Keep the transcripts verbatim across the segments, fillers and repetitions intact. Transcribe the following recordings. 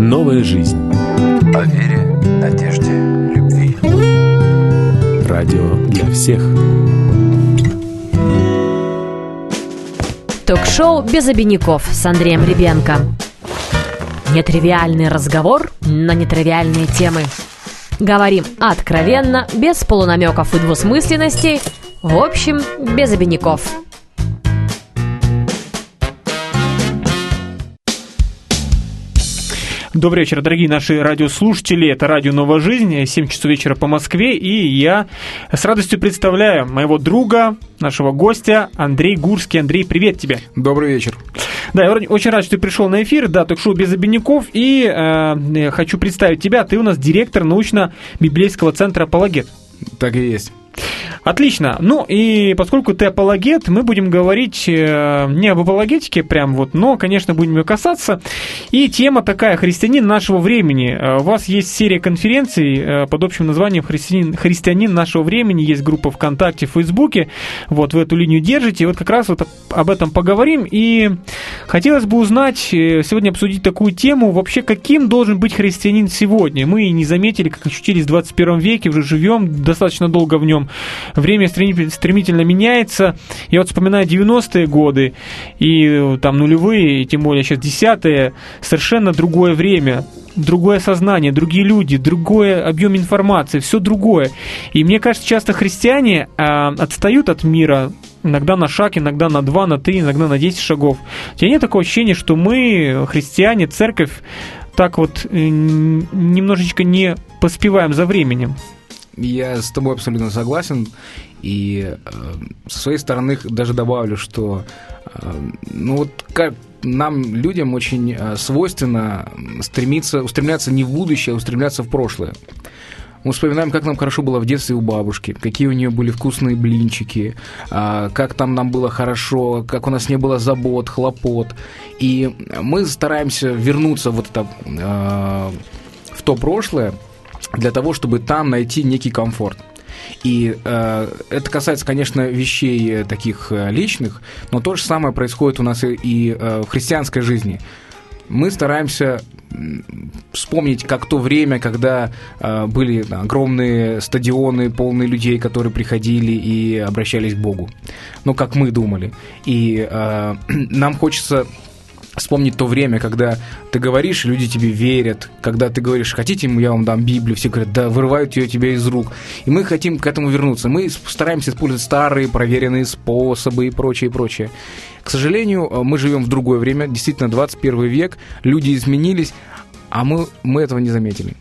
Новая жизнь. О вере, надежде, любви. Радио для всех. Ток-шоу «Без обиняков» с Андреем Ребенко. Нетривиальный разговор на нетривиальные темы. Говорим откровенно, без полунамеков и двусмысленностей. В общем, без обиняков. Добрый вечер, дорогие наши радиослушатели. Это радио «Новая жизнь», семь часов вечера по Москве. И я с радостью представляю моего друга, нашего гостя Андрей Гурский. Андрей, привет тебе. Добрый вечер. Да, я очень рад, что ты пришел на эфир. Да, ток-шоу «Без обиняков». И э, хочу представить тебя. Ты у нас директор научно-библейского центра «Апологет». Так и есть. Отлично. Ну и поскольку ты апологет, мы будем говорить э, не об апологетике прям вот, но, конечно, будем ее касаться. И тема такая: христианин нашего времени. У вас есть серия конференций э, под общим названием «Христианин, христианин нашего времени». Есть группа ВКонтакте, в Фейсбуке. Вот, вы эту линию держите. И вот как раз вот об этом поговорим. И хотелось бы узнать, сегодня обсудить такую тему. Вообще, каким должен быть христианин сегодня? Мы не заметили, как очутились в двадцать первом веке, уже живем достаточно долго в нем. Время стремительно меняется. Я вот вспоминаю девяностые годы и там нулевые, и тем более сейчас десятые. Совершенно другое время, другое сознание, другие люди, другой объем информации, все другое. И мне кажется, часто христиане а, отстают от мира. Иногда на шаг, иногда на два, на три, иногда на десять шагов. У тебя нет такого ощущения, что мы, христиане, церковь, так вот немножечко не поспеваем за временем? Я с тобой абсолютно согласен, и э, со своей стороны даже добавлю, что э, ну вот как нам, людям, очень э, свойственно стремиться, устремляться не в будущее, а устремляться в прошлое. Мы вспоминаем, как нам хорошо было в детстве у бабушки, какие у нее были вкусные блинчики, э, как там нам было хорошо, как у нас не было забот, хлопот. И мы стараемся вернуться вот это, э, в то прошлое, для того, чтобы там найти некий комфорт. И э, это касается, конечно, вещей таких э, личных, но то же самое происходит у нас и, и э, в христианской жизни. Мы стараемся вспомнить, как то время, когда э, были да, огромные стадионы, полные людей, которые приходили и обращались к Богу. Ну, как мы думали. И э, нам хочется вспомнить то время, когда ты говоришь, люди тебе верят, когда ты говоришь, хотите, я вам дам Библию, все говорят, да, вырывают ее тебя из рук. И мы хотим к этому вернуться. Мы стараемся использовать старые, проверенные способы и прочее, и прочее. К сожалению, мы живем в другое время, действительно, двадцать первый век, люди изменились, а мы, мы этого не заметили.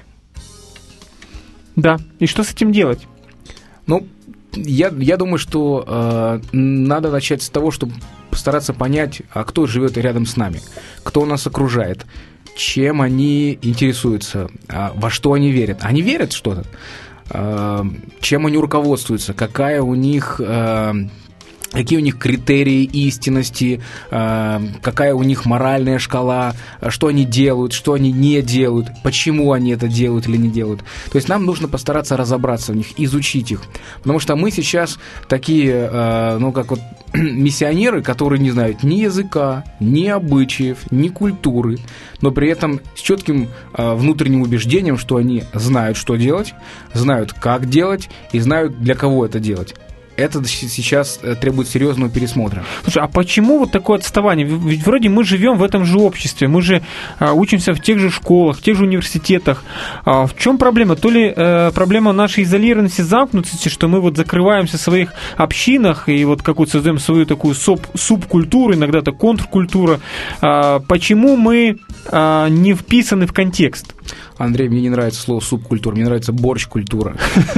Да, и что с этим делать? Ну, я, я думаю, что э, надо начать с того, чтобы постараться понять, а кто живет рядом с нами, кто нас окружает, чем они интересуются, а во что они верят. Они верят в что-то, э, чем они руководствуются, какая у них... Э, какие у них критерии истинности, какая у них моральная шкала, что они делают, что они не делают, почему они это делают или не делают. То есть нам нужно постараться разобраться в них, изучить их. Потому что мы сейчас такие, ну, как вот миссионеры, которые не знают ни языка, ни обычаев, ни культуры, но при этом с четким внутренним убеждением, что они знают, что делать, знают, как делать и знают, для кого это делать. Это сейчас требует серьезного пересмотра. Слушай, а почему вот такое отставание? Ведь вроде мы живем в этом же обществе, мы же а, учимся в тех же школах, в тех же университетах. А в чем проблема? То ли э, проблема нашей изолированности, замкнутости, что мы вот закрываемся в своих общинах и вот какую-то создаем свою такую суп, субкультуру, иногда это контркультура. А, почему мы а, не вписаны в контекст? Андрей, мне не нравится слово субкультура, мне нравится борщ-культура.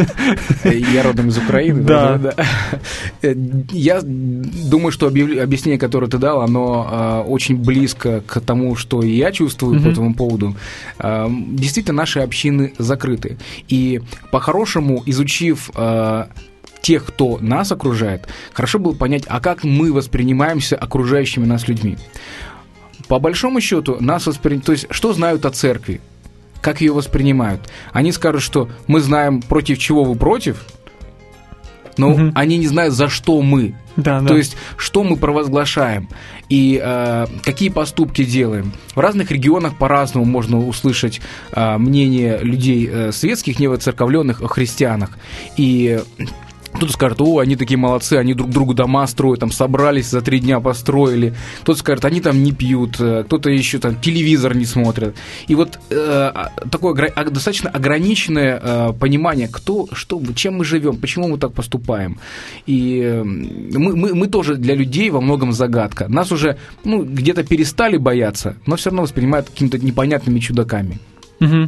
Я родом из Украины. Да. Я думаю, что объяснение, которое ты дал, оно очень близко к тому, что и я чувствую по этому поводу. Действительно, наши общины закрыты. И по-хорошему, изучив тех, кто нас окружает, хорошо было понять, а как мы воспринимаемся окружающими нас людьми. По большому счету, нас воспринимают... То есть, что знают о церкви? Как ее воспринимают? Они скажут, что мы знаем, против чего вы против, но угу. они не знают, за что мы. Да, да. То есть, что мы провозглашаем и э, какие поступки делаем. В разных регионах по-разному можно услышать э, мнение людей э, светских, невоцерковленных о христианах. И кто-то скажет: о, они такие молодцы, они друг другу дома строят, там собрались, за три дня построили. Кто-то скажет: они там не пьют, кто-то еще там телевизор не смотрит. И вот э, такое огр- достаточно ограниченное э, понимание, кто, что, чем мы живем, почему мы так поступаем. И э, мы, мы, мы тоже для людей во многом загадка. Нас уже ну, где-то перестали бояться, но все равно воспринимают какими-то непонятными чудаками. Угу.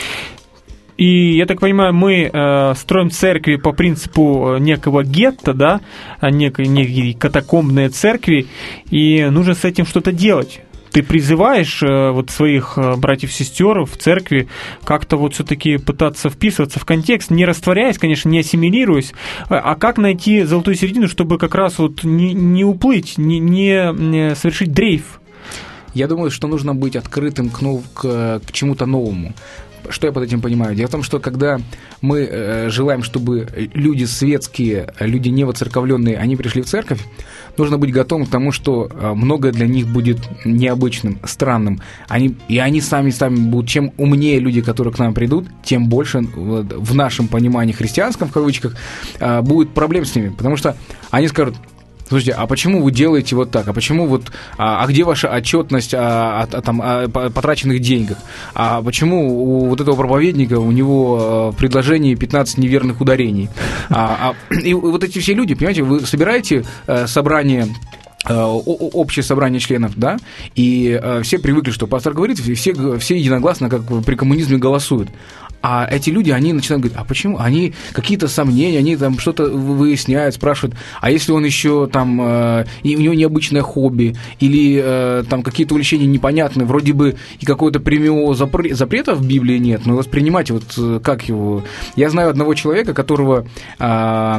И, я так понимаю, мы э, строим церкви по принципу некого гетто, да, некой, некой катакомбной церкви, и нужно с этим что-то делать. Ты призываешь э, вот своих э, братьев-сестер в церкви как-то вот все-таки пытаться вписываться в контекст, не растворяясь, конечно, не ассимилируясь, а как найти золотую середину, чтобы как раз вот не, не уплыть, не, не совершить дрейф? Я думаю, что нужно быть открытым к, нов- к, к чему-то новому. Что я под этим понимаю? Дело в том, что когда мы э, желаем, чтобы люди светские, люди невоцерковленные, они пришли в церковь, нужно быть готовым к тому, что э, многое для них будет необычным, странным. Они, и они сами, сами будут, чем умнее люди, которые к нам придут, тем больше в, в нашем понимании христианском, в кавычках, э, будет проблем с ними. Потому что они скажут: слушайте, а почему вы делаете вот так? А почему вот, а, а где ваша отчетность о, о, о, там, о потраченных деньгах? А почему у вот этого проповедника у него в предложении пятнадцать неверных ударений? А, а, и вот эти все люди, понимаете, вы собираете собрание, общее собрание членов, да, и все привыкли, что пастор говорит, и все, все единогласно, как при коммунизме, голосуют. А эти люди, они начинают говорить: а почему? Они какие-то сомнения, они там что-то выясняют, спрашивают: а если он еще там, э, и у него необычное хобби, или э, там какие-то увлечения непонятные, вроде бы и какого-то прямого запр- запрета в Библии нет, но воспринимать вот как его... Я знаю одного человека, которого... Э,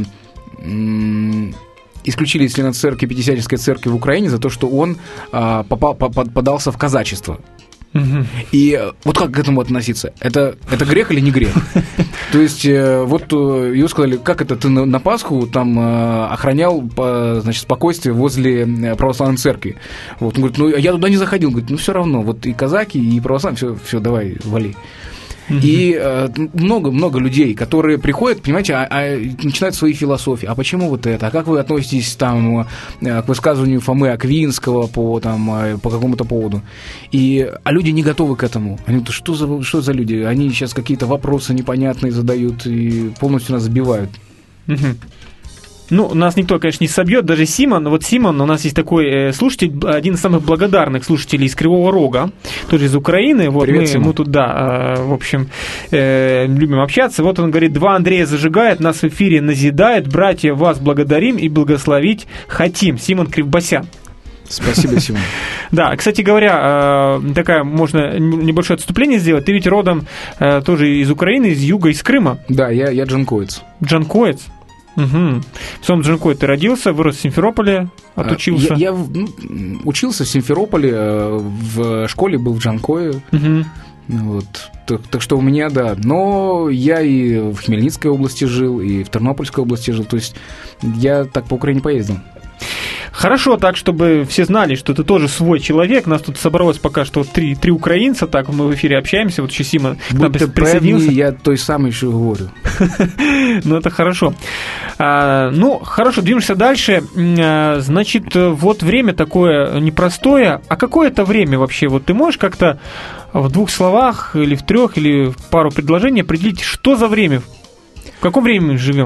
м- исключили из члена церкви, Пятидесятнической церкви в Украине за то, что он э, попал, подался в казачество. Угу. И вот как к этому относиться? Это, это грех или не грех? То есть, вот его сказали: как это ты на, на Пасху там охранял, значит, спокойствие возле православной церкви? Вот. Он говорит: ну, я туда не заходил. Он говорит: ну, все равно, вот и казаки, и православные, все, все, давай, вали. Mm-hmm. И много-много э, людей, которые приходят, понимаете, а, а, начинают свои философии. А почему вот это? А как вы относитесь там, к высказыванию Фомы Аквинского по, там, по какому-то поводу? И, а люди не готовы к этому. Они говорят: что за, что за люди? Они сейчас какие-то вопросы непонятные задают и полностью нас сбивают. Mm-hmm. Ну, нас никто, конечно, не собьет, даже Симон. Вот Симон, у нас есть такой э, слушатель, один из самых благодарных слушателей из Кривого Рога, тоже из Украины. Вот. Привет, мы, мы тут, да, э, в общем, э, любим общаться. Вот он говорит: два Андрея зажигает, нас в эфире назидает, братья, вас благодарим и благословить хотим. Симон Кривбасян. Спасибо, Симон. Да, кстати говоря, такая, можно небольшое отступление сделать. Ты ведь родом тоже из Украины, из юга, из Крыма. Да, я, я джанкоец. Джанкоец? Угу. В самом Джанкое ты родился, вырос в Симферополе, отучился? Я, я ну, учился в Симферополе, в школе был в Джанкое. Угу. Вот. Так, так что у меня, да. Но я и в Хмельницкой области жил, и в Тернопольской области жил. То есть я так по Украине поездил. Хорошо, так, чтобы все знали, что ты тоже свой человек. Нас тут собралось пока что три, три украинца, так мы в эфире общаемся. Вот еще Сима к нам присоединился. Я той самый еще говорю. Ну, это хорошо. А, ну, хорошо, движемся дальше. А, значит, вот время такое непростое. А какое это время вообще? Вот ты можешь как-то в двух словах или в трех, или в пару предложений определить, что за время? В каком времени мы живем?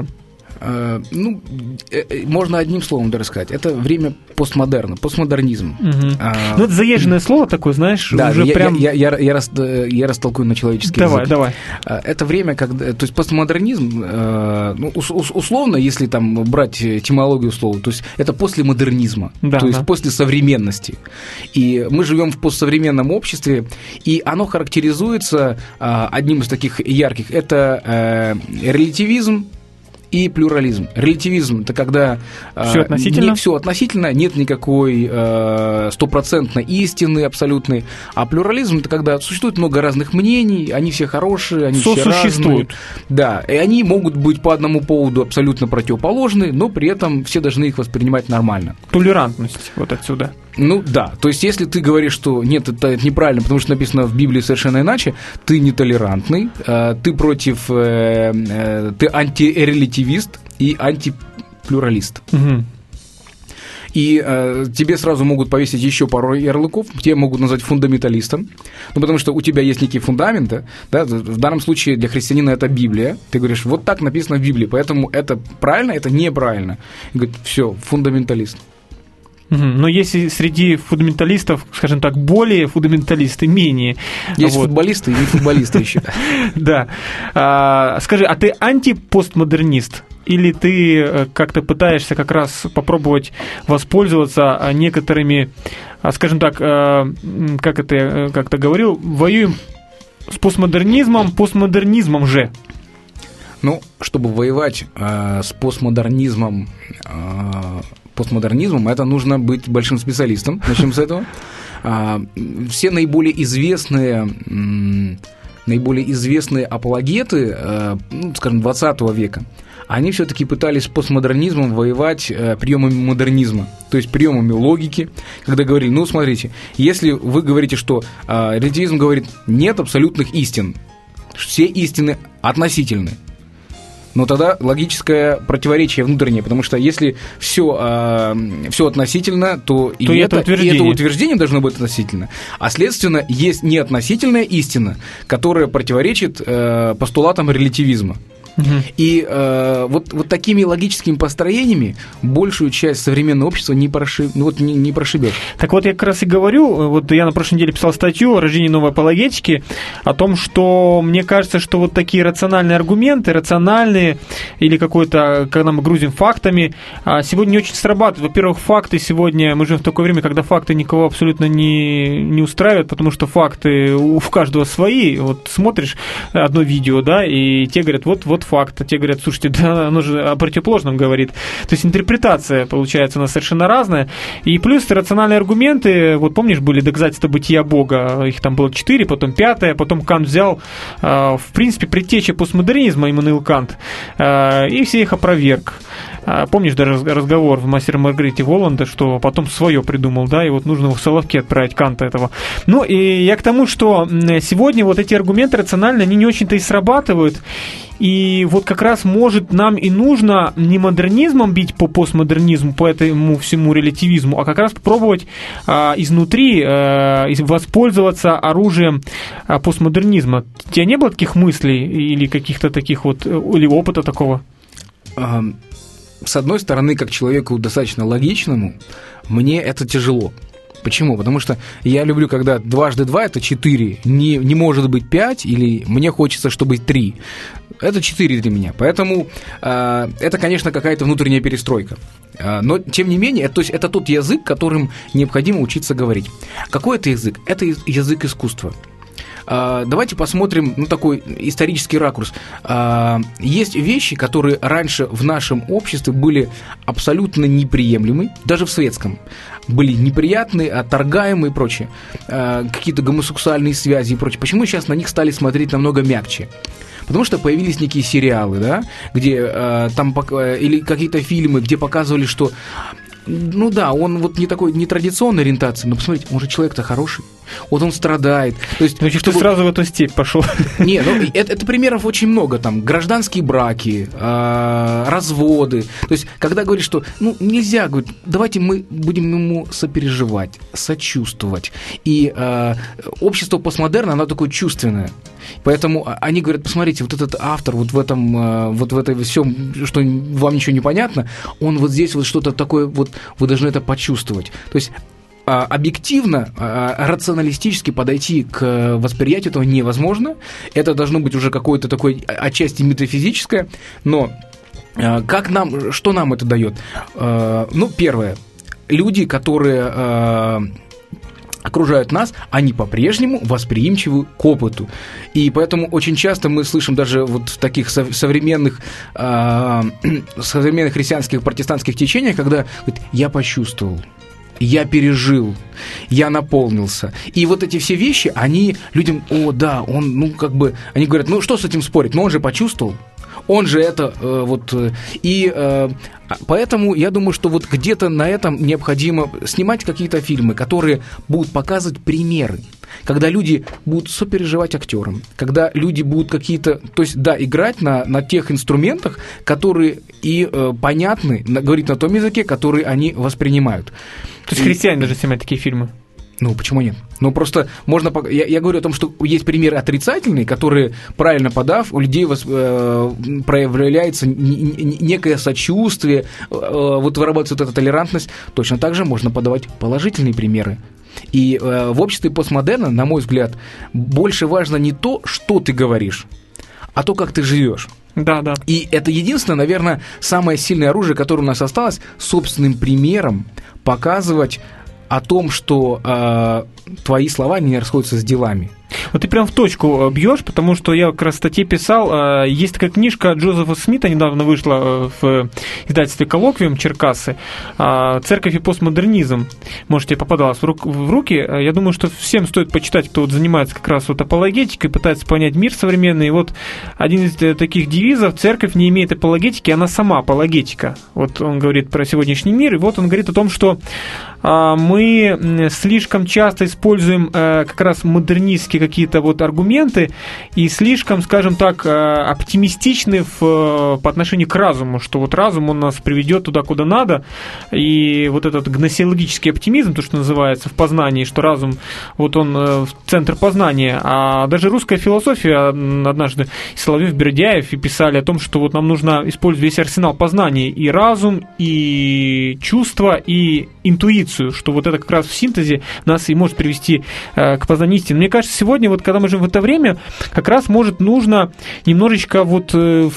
Ну, можно одним словом даже сказать. Это время постмодерна, постмодернизм. Угу. А, ну, это заезженное слово такое, знаешь, да, уже я, прям... Я, я, я, я, рас, я растолкую на человеческий давай, язык. Давай, давай. Это время, когда... То есть постмодернизм, ну, условно, если там брать этимологию слова, то есть это после модернизма, да, то есть да. после современности. И мы живем в постсовременном обществе, и оно характеризуется одним из таких ярких. Это релятивизм и плюрализм. Релятивизм – это когда все относительно, не все относительно, нет никакой стопроцентной э, истины абсолютной, а плюрализм – это когда существует много разных мнений, они все хорошие, они все разные. Да, и они могут быть по одному поводу абсолютно противоположны, но при этом все должны их воспринимать нормально. Толерантность вот отсюда. Ну да, то есть если ты говоришь, что нет, это, это неправильно, потому что написано в Библии совершенно иначе, ты нетолерантный, э, ты против, э, э, ты антирелятивист и антиплюралист. Угу. И э, тебе сразу могут повесить еще пару ярлыков, тебя могут назвать фундаменталистом, ну, потому что у тебя есть некий фундамент, да, да, в данном случае для христианина это Библия, ты говоришь, вот так написано в Библии, поэтому это правильно, это неправильно. И говорит, все, фундаменталист. Но есть среди фундаменталистов, скажем так, более фундаменталисты, менее. Есть вот. Футболисты и не футболисты еще. Да. Скажи, а ты антипостмодернист? Или ты как-то пытаешься как раз попробовать воспользоваться некоторыми, скажем так, как это как-то говорил, воюем с постмодернизмом, постмодернизмом же? Ну, чтобы воевать э, с постмодернизмом, э, постмодернизмом, это нужно быть большим специалистом. Начнем с этого. Э, все наиболее известные, э, наиболее известные апологеты, э, ну, скажем, двадцатого века, они все-таки пытались с постмодернизмом воевать э, приемами модернизма, то есть приемами логики, когда говорили, ну, смотрите, если вы говорите, что э, релятивизм говорит, нет абсолютных истин, все истины относительны, но тогда логическое противоречие внутреннее, потому что если все, э, все относительно, то, то и, это, это и это утверждение должно быть относительно. А следственно, есть неотносительная истина, которая противоречит э, постулатам релятивизма. Угу. И э, вот, вот такими логическими построениями большую часть современного общества не, прошиб, ну, вот не, не прошибешь. Так вот, я как раз и говорю, вот я на прошлой неделе писал статью о рождении новой апологетики, о том, что мне кажется, что вот такие рациональные аргументы, рациональные, или какой-то, когда мы грузим фактами, сегодня не очень срабатывают. Во-первых, факты сегодня, мы живем в такое время, когда факты никого абсолютно не, не устраивают, потому что факты у каждого свои. Вот смотришь одно видео, да, и те говорят, вот, вот факт, а те говорят, слушайте, да, оно же о противоположном говорит. То есть интерпретация, получается, у нас совершенно разная. И плюс рациональные аргументы, вот помнишь, были доказательства бытия Бога, их там было четыре, потом пятое, потом Кант взял, в принципе, предтеча постмодернизма, Иммануил Кант, и все их опроверг. Помнишь даже разговор в «Мастере и Маргарите» Воланда, что потом свое придумал, да, и вот нужно его в Соловки отправить, Канта этого. Ну, и я к тому, что сегодня вот эти аргументы рациональные, они не очень-то и срабатывают, и вот как раз, может, нам и нужно не модернизмом бить по постмодернизму, по этому всему релятивизму, а как раз попробовать а, изнутри а, воспользоваться оружием а, постмодернизма. У тебя не было таких мыслей или каких-то таких вот, или опыта такого? С одной стороны, как человеку достаточно логичному, мне это тяжело. Почему? Потому что я люблю, когда дважды два – это четыре, не, не может быть пять, или мне хочется, чтобы три. Это четыре для меня. Поэтому э, это, конечно, какая-то внутренняя перестройка. Э, но, тем не менее, это, то есть, это тот язык, которым необходимо учиться говорить. Какой это язык? Это язык искусства. Давайте посмотрим, ну, такой исторический ракурс. Есть вещи, которые раньше в нашем обществе были абсолютно неприемлемы, даже в советском. Были неприятные, отторгаемые и прочее. Какие-то гомосексуальные связи и прочее. Почему сейчас на них стали смотреть намного мягче? Потому что появились некие сериалы, да, где э, там или какие-то фильмы, где показывали, что ну да, он вот не такой нетрадиционной ориентации, но посмотрите, он же человек-то хороший, вот он страдает. То есть, значит, чтобы... ты сразу в эту степь пошел. Не, ну это, это примеров очень много, там гражданские браки, э, разводы. То есть, когда говоришь, что ну нельзя, говорит, давайте мы будем ему сопереживать, сочувствовать. И э, общество постмодерна, оно такое чувственное. Поэтому они говорят, посмотрите, вот этот автор, вот в этом, вот в этом всем, что вам ничего не понятно, он вот здесь вот что-то такое, вот вы должны это почувствовать. То есть объективно, рационалистически подойти к восприятию этого невозможно. Это должно быть уже какое-то такое отчасти метафизическое, но как нам, что нам это дает? Ну, первое, люди, которые окружают нас, они по-прежнему восприимчивы к опыту. И поэтому очень часто мы слышим даже вот в таких современных, э, современных христианских протестантских течениях, когда говорит, я почувствовал, я пережил, я наполнился. И вот эти все вещи, они людям, о, да, он, ну, как бы, они говорят, ну, что с этим спорить? Ну, он же почувствовал. Он же это э, вот... И э, поэтому я думаю, что вот где-то на этом необходимо снимать какие-то фильмы, которые будут показывать примеры. Когда люди будут сопереживать актерам, когда люди будут какие-то... То есть, да, играть на, на тех инструментах, которые и э, понятны, на, говорить на том языке, который они воспринимают. То есть христиане даже снимают такие фильмы? Ну, почему нет? Ну, просто можно... Я, я говорю о том, что есть примеры отрицательные, которые, правильно подав, у людей вос, э, проявляется н- н- некое сочувствие, э, вот вырабатывается вот эта толерантность. Точно так же можно подавать положительные примеры. И э, в обществе постмодерна, на мой взгляд, больше важно не то, что ты говоришь, а то, как ты живешь. Да, да. И это единственное, наверное, самое сильное оружие, которое у нас осталось, собственным примером показывать о том, что э, твои слова не расходятся с делами. Вот ты прям в точку бьешь, потому что я как раз в статье писал, есть такая книжка Джозефа Смита, недавно вышла в издательстве «Коллоквиум» Черкассы, «Церковь и постмодернизм». Может, тебе попадалось в руки. Я думаю, что всем стоит почитать, кто вот занимается как раз вот апологетикой, пытается понять мир современный. И вот один из таких девизов: «Церковь не имеет апологетики, она сама апологетика». Вот он говорит про сегодняшний мир, и вот он говорит о том, что мы слишком часто используем как раз модернистские какие-то вот аргументы и слишком, скажем так, оптимистичны в, по отношению к разуму, что вот разум, он нас приведет туда, куда надо, и вот этот гносеологический оптимизм, то, что называется в познании, что разум, вот он в центр познания, а даже русская философия однажды Соловьев, Бердяев и писали о том, что вот нам нужно использовать весь арсенал познания, и разум, и чувства, и интуицию, что вот это как раз в синтезе нас и может привести к познанию истины. Мне кажется, сегодня, вот когда мы живем в это время, как раз, может, нужно немножечко вот, ну,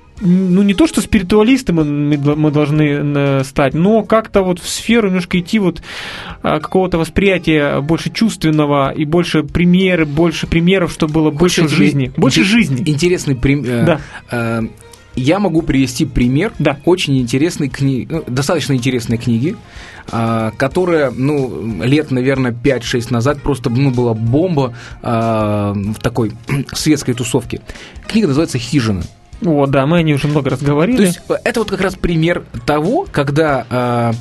не то, что спиритуалисты мы, мы должны стать, но как-то вот в сферу немножко идти вот какого-то восприятия больше чувственного и больше примеры, больше примеров, чтобы было больше Хочешь жизни. Больше ин- жизни. Интересный пример. Да. Э, я могу привести пример да. очень интересной книги, ну, достаточно интересной книги, э, которая, ну, лет, наверное, пять-шесть назад просто, ну, была бомба э, в такой светской тусовке. Книга называется «Хижина». О, да, мы о ней уже много раз говорили. То есть это вот как раз пример того, когда э,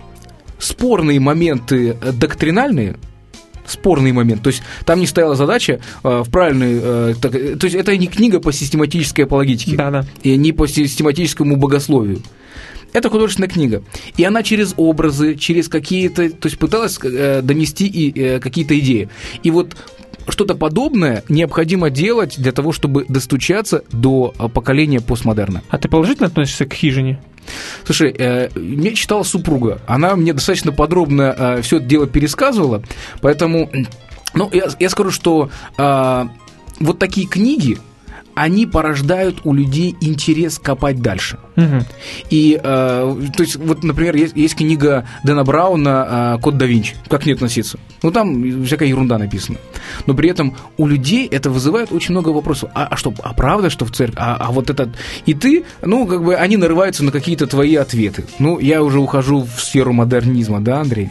спорные моменты доктринальные, спорный момент. То есть там не стояла задача э, в правильной... Э, так, то есть это не книга по систематической апологетике, да, да. и не по систематическому богословию. Это художественная книга. И она через образы, через какие-то... То есть пыталась э, донести и, э, какие-то идеи. И вот что-то подобное необходимо делать для того, чтобы достучаться до поколения постмодерна. А ты положительно относишься к «Хижине»? Слушай, э, мне читала супруга, она мне достаточно подробно э, все это дело пересказывала, поэтому, ну, я, я скажу, что э, вот такие книги, они порождают у людей интерес копать дальше. Угу. И, э, то есть, вот, например, есть, есть книга Дэна Брауна э, «Код да Винчи». Как к ней относиться? Ну, там всякая ерунда написана. Но при этом у людей это вызывает очень много вопросов. А, а что, а правда, что в церкви? А, а вот это... И ты, ну, как бы, они нарываются на какие-то твои ответы. Ну, я уже ухожу в сферу модернизма, да, Андрей?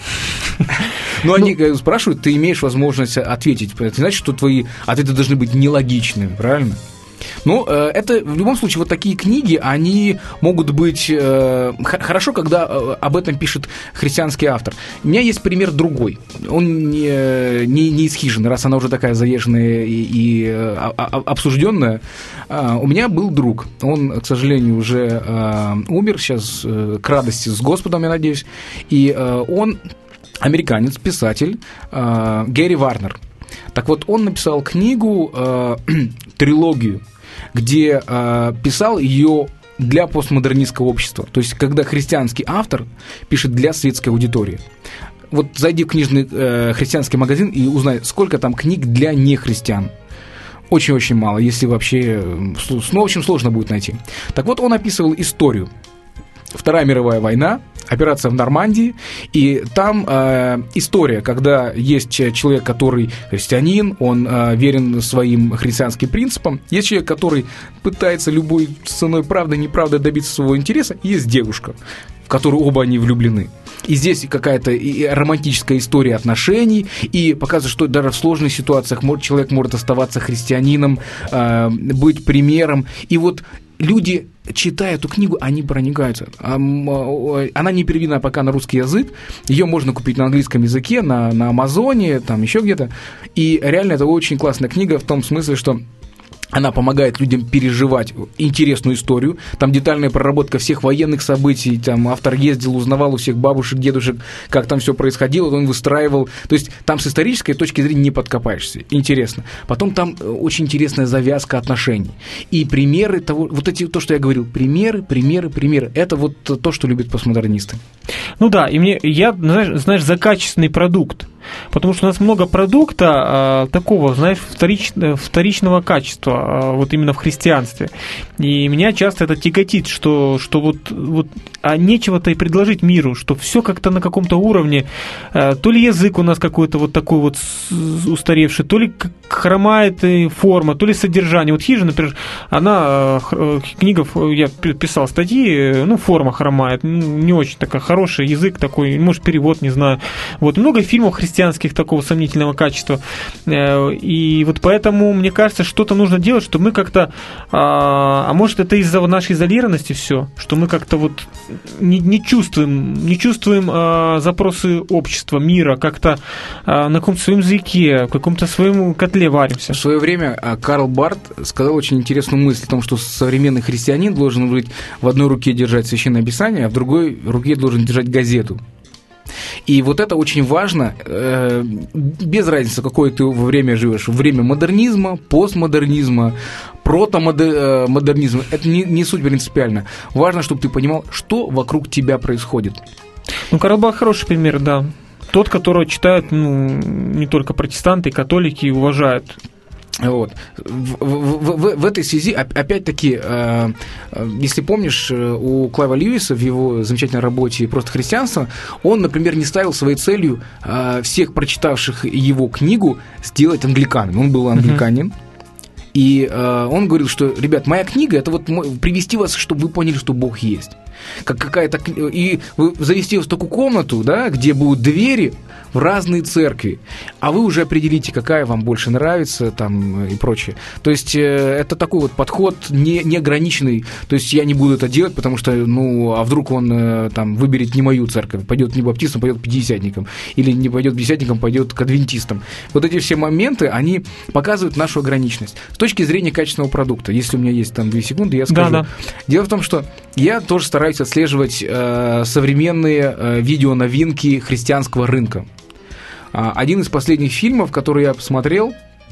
Но они спрашивают, ты имеешь возможность ответить. Это значит, что твои ответы должны быть нелогичными, правильно? Ну, это в любом случае вот такие книги, они могут быть э, хорошо, когда об этом пишет христианский автор. У меня есть пример другой. Он не, не, не из «Хижины», раз она уже такая заезженная и, и а, а, обсужденная. А, у меня был друг. Он, к сожалению, уже а, умер сейчас а, к радости с Господом, я надеюсь. И а, он американец, писатель а, Гэри Варнер. Так вот, он написал книгу, э, трилогию, где э, писал ее для постмодернистского общества. То есть, когда христианский автор пишет для светской аудитории. Вот зайди в книжный э, христианский магазин и узнай, сколько там книг для нехристиан. Очень-очень мало, если вообще... Ну, в общем, сложно будет найти. Так вот, он описывал историю. Вторая мировая война, операция в Нормандии, и там э, история, когда есть человек, который христианин, он э, верен своим христианским принципам, есть человек, который пытается любой ценой правды, неправды добиться своего интереса, и есть девушка, в которую оба они влюблены. И здесь какая-то и романтическая история отношений, и показывает, что даже в сложных ситуациях человек может оставаться христианином, э, быть примером. И вот люди, читая эту книгу, они проникаются. Она не переведена пока на русский язык, ее можно купить на английском языке, на, на Амазоне, там еще где-то. И реально это очень классная книга в том смысле, что она помогает людям переживать интересную историю. Там детальная проработка всех военных событий. Там автор ездил, узнавал у всех бабушек, дедушек, как там все происходило. Он выстраивал. То есть там с исторической точки зрения не подкопаешься. Интересно. Потом там очень интересная завязка отношений. И примеры того, вот эти, то, что я говорил, примеры, примеры, примеры. Это вот то, что любят постмодернисты. Ну да, и мне, я, знаешь, знаешь, за качественный продукт. Потому что у нас много продукта а, такого, знаешь, вторич, вторичного качества, а, вот именно в христианстве. И меня часто это тяготит, что, что вот, вот а нечего-то и предложить миру, что все как-то на каком-то уровне, а, то ли язык у нас какой-то вот такой вот устаревший, то ли хромает форма, то ли содержание. Вот «Хижина», например, она, книга, я писал статьи, ну, форма хромает, не очень такая хорошая, язык такой, может, перевод, не знаю. Вот много фильмов христианских, такого сомнительного качества. И вот поэтому, мне кажется, что-то нужно делать, что мы как-то... А, а может, это из-за нашей изолированности все, что мы как-то вот не, не чувствуем, не чувствуем а, запросы общества, мира, как-то а, на каком-то своем языке, в каком-то своем котле варимся. В свое время Карл Барт сказал очень интересную мысль о том, что современный христианин должен быть в одной руке держать Священное Писание, а в другой руке должен держать газету. И вот это очень важно, э, без разницы, какое ты время живешь, время модернизма, постмодернизма, протомодернизма, это не, не суть принципиально. Важно, чтобы ты понимал, что вокруг тебя происходит. Ну, Карл Барт хороший пример, да. Тот, которого читают, ну, не только протестанты, и католики, и уважают. Вот. В, в, в, в этой связи, опять-таки, э, если помнишь, у Клайва Льюиса в его замечательной работе «Просто христианство», он, например, не ставил своей целью э, всех прочитавших его книгу сделать англиканами. Он был англиканин. Uh-huh. И э, он говорил, что, ребят, моя книга – это вот привести вас, чтобы вы поняли, что Бог есть. Как какая-то... И завести вас в такую комнату, да, где будут двери в разные церкви, а вы уже определите, какая вам больше нравится там, и прочее. То есть это такой вот подход не, неограниченный. То есть я не буду это делать, потому что, ну, а вдруг он там выберет не мою церковь, пойдет не баптистом, пойдет к пятидесятникам, или не пойдет к пятидесятникам, пойдет к адвентистам. Вот эти все моменты, они показывают нашу ограниченность. С точки зрения качественного продукта, если у меня есть там две секунды, я скажу. Да, да. Дело в том, что я тоже стараюсь отслеживать э, современные э, видеоновинки христианского рынка. А, один из последних фильмов, который я посмотрел,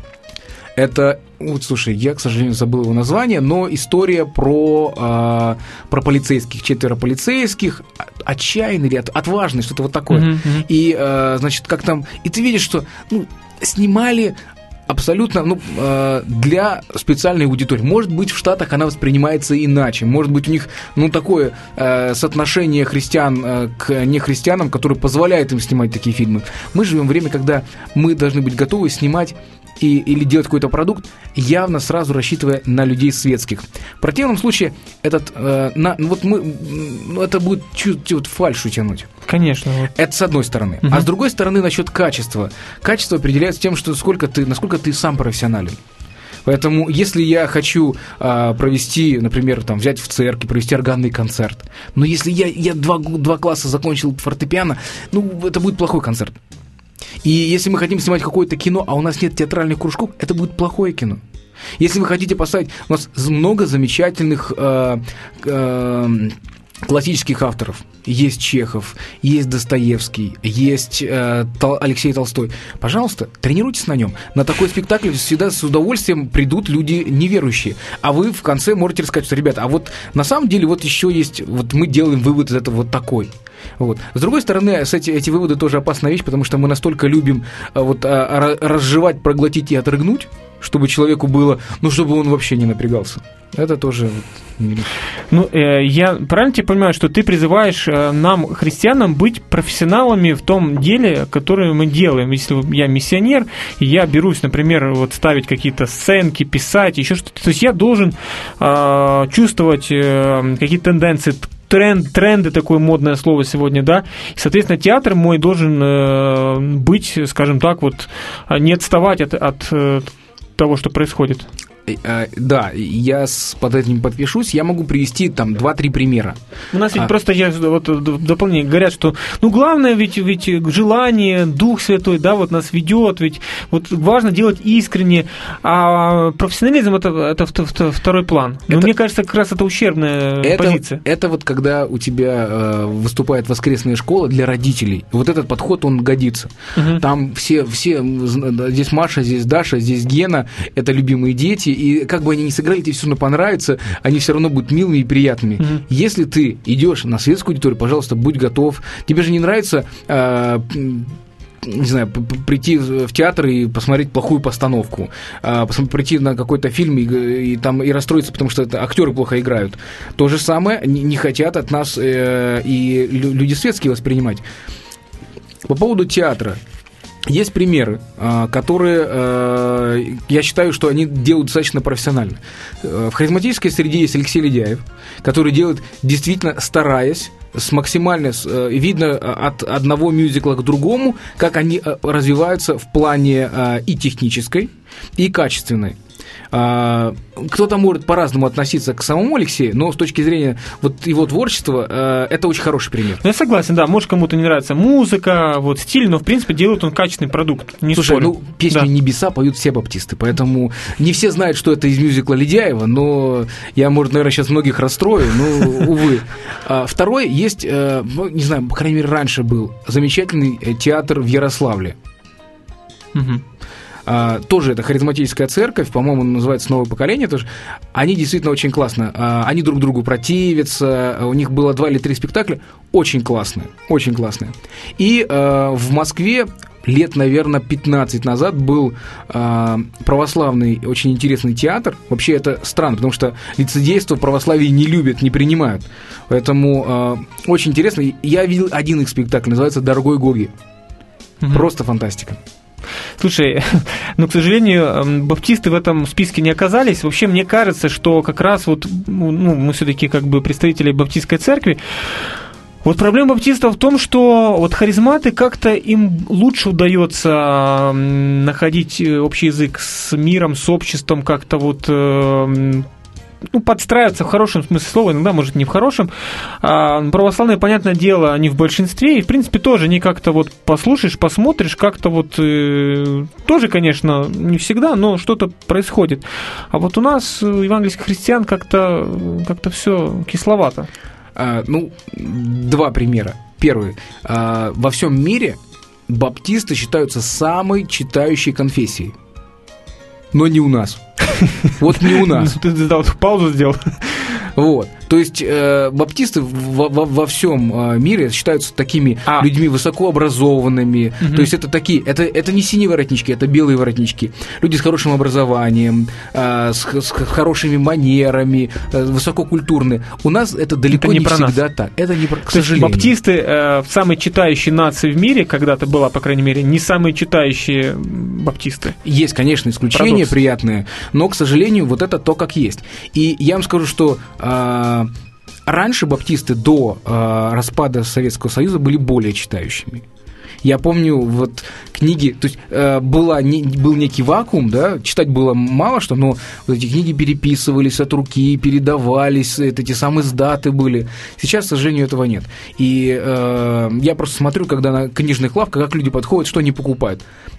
это, вот, слушай, я, к сожалению, забыл его название, но история про, э, про полицейских, четверо полицейских, отчаянный или от, отважный, что-то вот такое. Mm-hmm. И, э, значит, как там, и ты видишь, что, ну, снимали абсолютно, ну, для специальной аудитории. Может быть, в Штатах она воспринимается иначе. Может быть, у них, ну, такое э, соотношение христиан э, к нехристианам, которое позволяет им снимать такие фильмы. Мы живем в время, когда мы должны быть готовы снимать и, или делать какой-то продукт, явно сразу рассчитывая на людей светских. В противном случае этот, э, на, вот мы, ну, это будет чуть-чуть фальшу тянуть. Конечно. Вот. Это с одной стороны. Угу. А с другой стороны, насчет качества. Качество определяется тем, что сколько ты, насколько ты сам профессионален. Поэтому, если я хочу а, провести, например, там, взять в церкви, провести органный концерт, но если я, я два, два класса закончил фортепиано, ну, это будет плохой концерт. И если мы хотим снимать какое-то кино, а у нас нет театральных кружков, это будет плохое кино. Если вы хотите поставить... У нас много замечательных... Э, э, классических авторов. Есть Чехов, есть Достоевский, есть э, Тол- Алексей Толстой. Пожалуйста, тренируйтесь на нем. На такой спектакль всегда с удовольствием придут люди неверующие. А вы в конце можете рассказать, что, ребята, а вот на самом деле вот еще есть... Вот мы делаем вывод из этого вот такой. Вот. С другой стороны, эти, эти выводы тоже опасная вещь, потому что мы настолько любим вот, разжевать, проглотить и отрыгнуть, чтобы человеку было, ну, чтобы он вообще не напрягался. Это тоже... Ну, э, я правильно тебя понимаю, что ты призываешь э, нам, христианам, быть профессионалами в том деле, которое мы делаем. Если я миссионер, и я берусь, например, вот ставить какие-то сценки, писать, еще что-то, то есть я должен э, чувствовать э, какие-то тенденции, тренд, тренды, такое модное слово сегодня, да, и, соответственно, театр мой должен э, быть, скажем так, вот, не отставать от, от э, того, что происходит. Да, я с, под этим подпишусь. Я могу привести там два-три примера. У нас ведь а. просто, я вот в дополнение, говорят, что ну главное ведь, ведь желание, Дух Святой, да, вот нас ведет, ведь вот важно делать искренне, а профессионализм это, это второй план. Но это, мне кажется, как раз это ущербная это, позиция. Это вот когда у тебя э, выступает воскресная школа для родителей, вот этот подход, он годится. Угу. Там все, все, здесь Маша, здесь Даша, здесь Гена, это любимые дети, и как бы они ни сыграли, тебе все равно понравится, они все равно будут милыми и приятными. Mm-hmm. Если ты идешь на светскую аудиторию, пожалуйста, будь готов. Тебе же не нравится, э, не знаю, прийти в театр и посмотреть плохую постановку, э, прийти на какой-то фильм и, и, там, и расстроиться, потому что это актеры плохо играют. То же самое не, не хотят от нас э, и люди светские воспринимать. По поводу театра. Есть примеры, которые, я считаю, что они делают достаточно профессионально. В харизматической среде есть Алексей Ледяев, который делает, действительно стараясь, с максимально видно от одного мюзикла к другому, как они развиваются в плане и технической, и качественной. Кто-то может по-разному относиться к самому Алексею, но с точки зрения вот его творчества это очень хороший пример. Я согласен, да, может кому-то не нравится музыка, вот стиль, но в принципе делает он качественный продукт. Не Слушай, спорю. ну песню да. «Небеса» поют все баптисты, поэтому не все знают, что это из мюзикла Ледяева, но я, может, наверное, сейчас многих расстрою, но, увы. Второй есть, ну, не знаю, по крайней мере, раньше был замечательный театр в Ярославле. Угу. Uh, тоже это харизматическая церковь, по-моему, называется «Новое поколение» тоже. Они действительно очень классно. Uh, они друг другу противятся. Uh, у них было два или три спектакля. Очень классные. Очень классные. И uh, в Москве лет, наверное, пятнадцать назад был uh, православный, очень интересный театр. Вообще это странно, потому что лицедейство в православии не любят, не принимают. Поэтому uh, очень интересно. Я видел один их спектакль, называется «Дорогой Гоги». Mm-hmm. Просто фантастика. Слушай, ну, к сожалению, баптисты в этом списке не оказались. Вообще, мне кажется, что как раз вот, ну, мы все-таки как бы представители баптистской церкви. Вот проблема баптистов в том, что вот харизматы как-то им лучше удается находить общий язык с миром, с обществом, как-то вот... ну, подстраиваться в хорошем смысле слова, иногда, может, не в хорошем. А православные, понятное дело, они в большинстве, и, в принципе, тоже они как-то вот послушаешь, посмотришь, как-то вот э, тоже, конечно, не всегда, но что-то происходит. А вот у нас, у евангельских христиан, как-то, как-то все кисловато. А, ну, два примера. Первый. А, во всем мире баптисты считаются самой читающей конфессией. Но не у нас. Вот не у нас. Ты паузу сделал. Вот. То есть э, баптисты во, во, во всем э, мире считаются такими а. людьми высокообразованными. Угу. То есть это такие, это, это не синие воротнички, это белые воротнички. Люди с хорошим образованием, э, с, с хорошими манерами, э, высококультурные. У нас это далеко это не, не всегда нас. Так. Это не про, к То сожалению. Баптисты э, в самой читающей нации в мире, когда-то была, по крайней мере, не самые читающие баптисты. Есть, конечно, исключения Парадокс. Приятные, но, к сожалению, вот это то, как есть. И я вам скажу, что э, раньше баптисты до э, распада Советского Союза были более читающими. Я помню, вот книги, то есть э, была, не, был некий вакуум, да, читать было мало что, но вот эти книги переписывались от руки, передавались, это те самые издаты были. Сейчас, к сожалению, этого нет. И э, я просто смотрю, когда на книжных лавках, как люди подходят, что они покупают.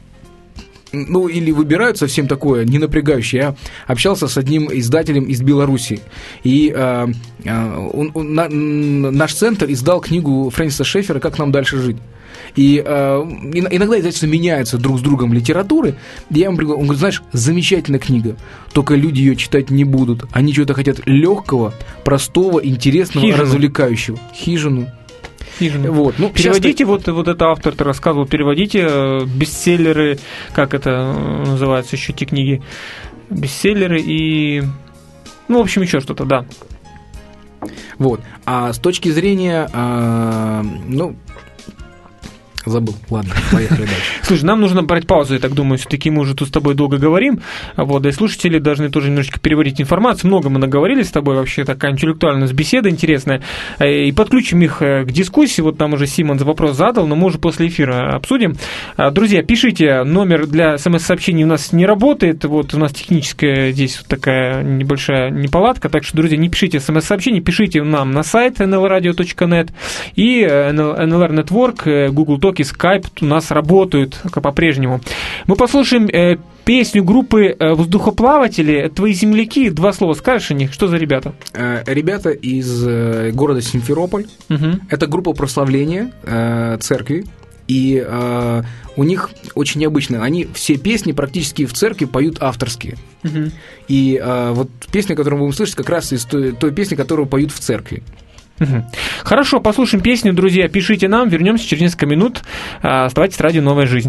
Ну, или выбирают совсем такое, не напрягающее. Я общался с одним издателем из Беларуси, и э, э, он, он, на, наш центр издал книгу Фрэнсиса Шеффера «Как нам дальше жить». И э, иногда издательства меняются друг с другом литературы. И я ему говорю, он говорит, знаешь, замечательная книга, только люди ее читать не будут. Они чего-то хотят легкого, простого, интересного, Хижину. развлекающего. Хижину. Книжный. Вот. Ну, переводите, сейчас... вот, вот это автор, ты рассказывал, переводите бестселлеры, как это называется, еще те книги, бестселлеры и, ну, в общем, еще что-то, да. Вот. А с точки зрения, а, ну, забыл. Ладно, поехали дальше. Слушай, нам нужно брать паузу, я так думаю, все-таки мы уже тут с тобой долго говорим, вот, да и слушатели должны тоже немножечко переварить информацию, много мы наговорили с тобой, вообще такая интеллектуальная беседа интересная, и подключим их к дискуссии, вот там уже Симон вопрос задал, но мы уже после эфира обсудим. Друзья, пишите, номер для смс-сообщений у нас не работает, вот у нас техническая здесь вот такая небольшая неполадка, так что, друзья, не пишите смс-сообщения, пишите нам на сайт эн эл радио точка нет и эн эл ар Network, Google Talk и Skype у нас работают по-прежнему. Мы послушаем э, песню группы э, «Воздухоплаватели». Твои земляки. Два слова скажешь о них? Что за ребята? Э, ребята из э, города Симферополь. Угу. Это группа прославления э, церкви. И э, у них очень необычно. Они все песни практически в церкви поют авторские. Угу. И э, вот песня, которую мы будем слышать, как раз из той, той песни, которую поют в церкви. Хорошо, послушаем песню, друзья. Пишите нам, вернемся через несколько минут. Оставайтесь с радио «Новая жизнь».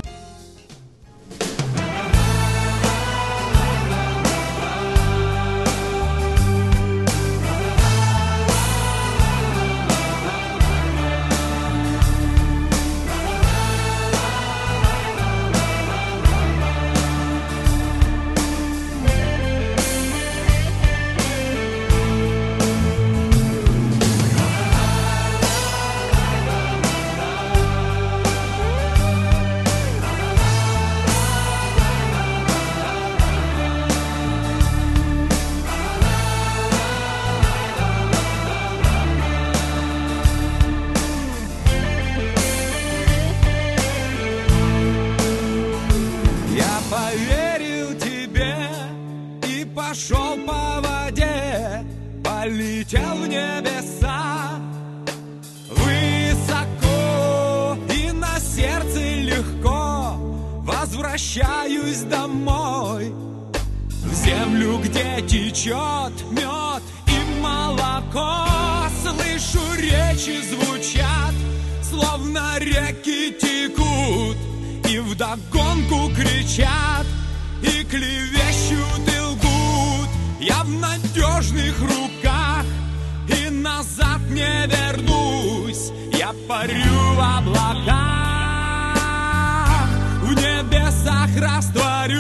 Возвращаюсь домой, в землю, где течет мед и молоко. Слышу, речи звучат, словно реки текут, и вдогонку кричат, и клевещут, и лгут. Я в надежных руках, и назад не вернусь. Я парю в облаках, в небесах растворюсь.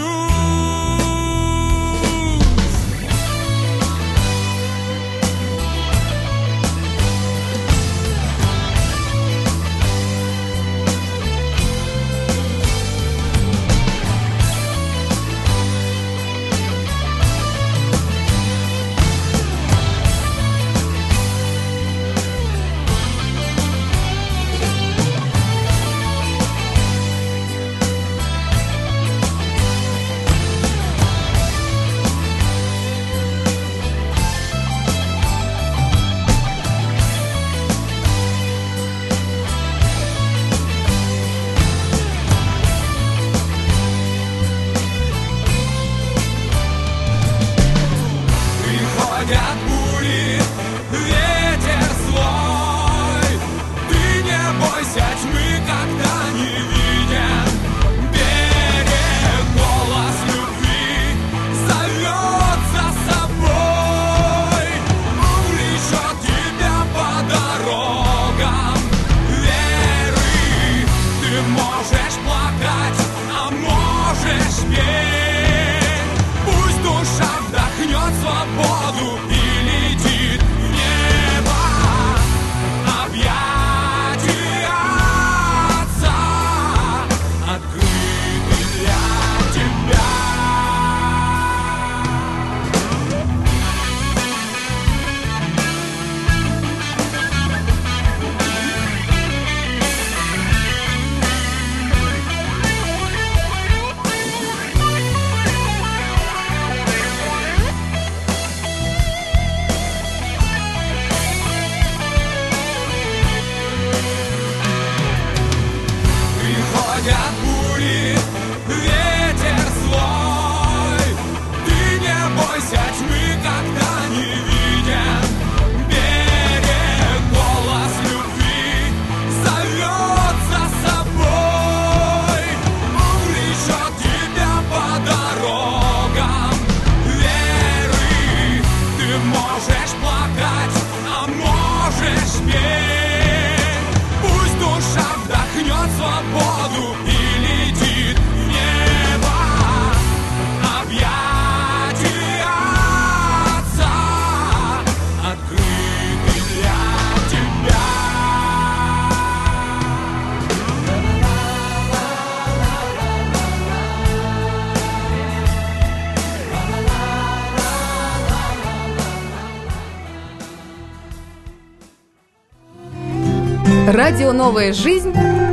Радио «Новая жизнь».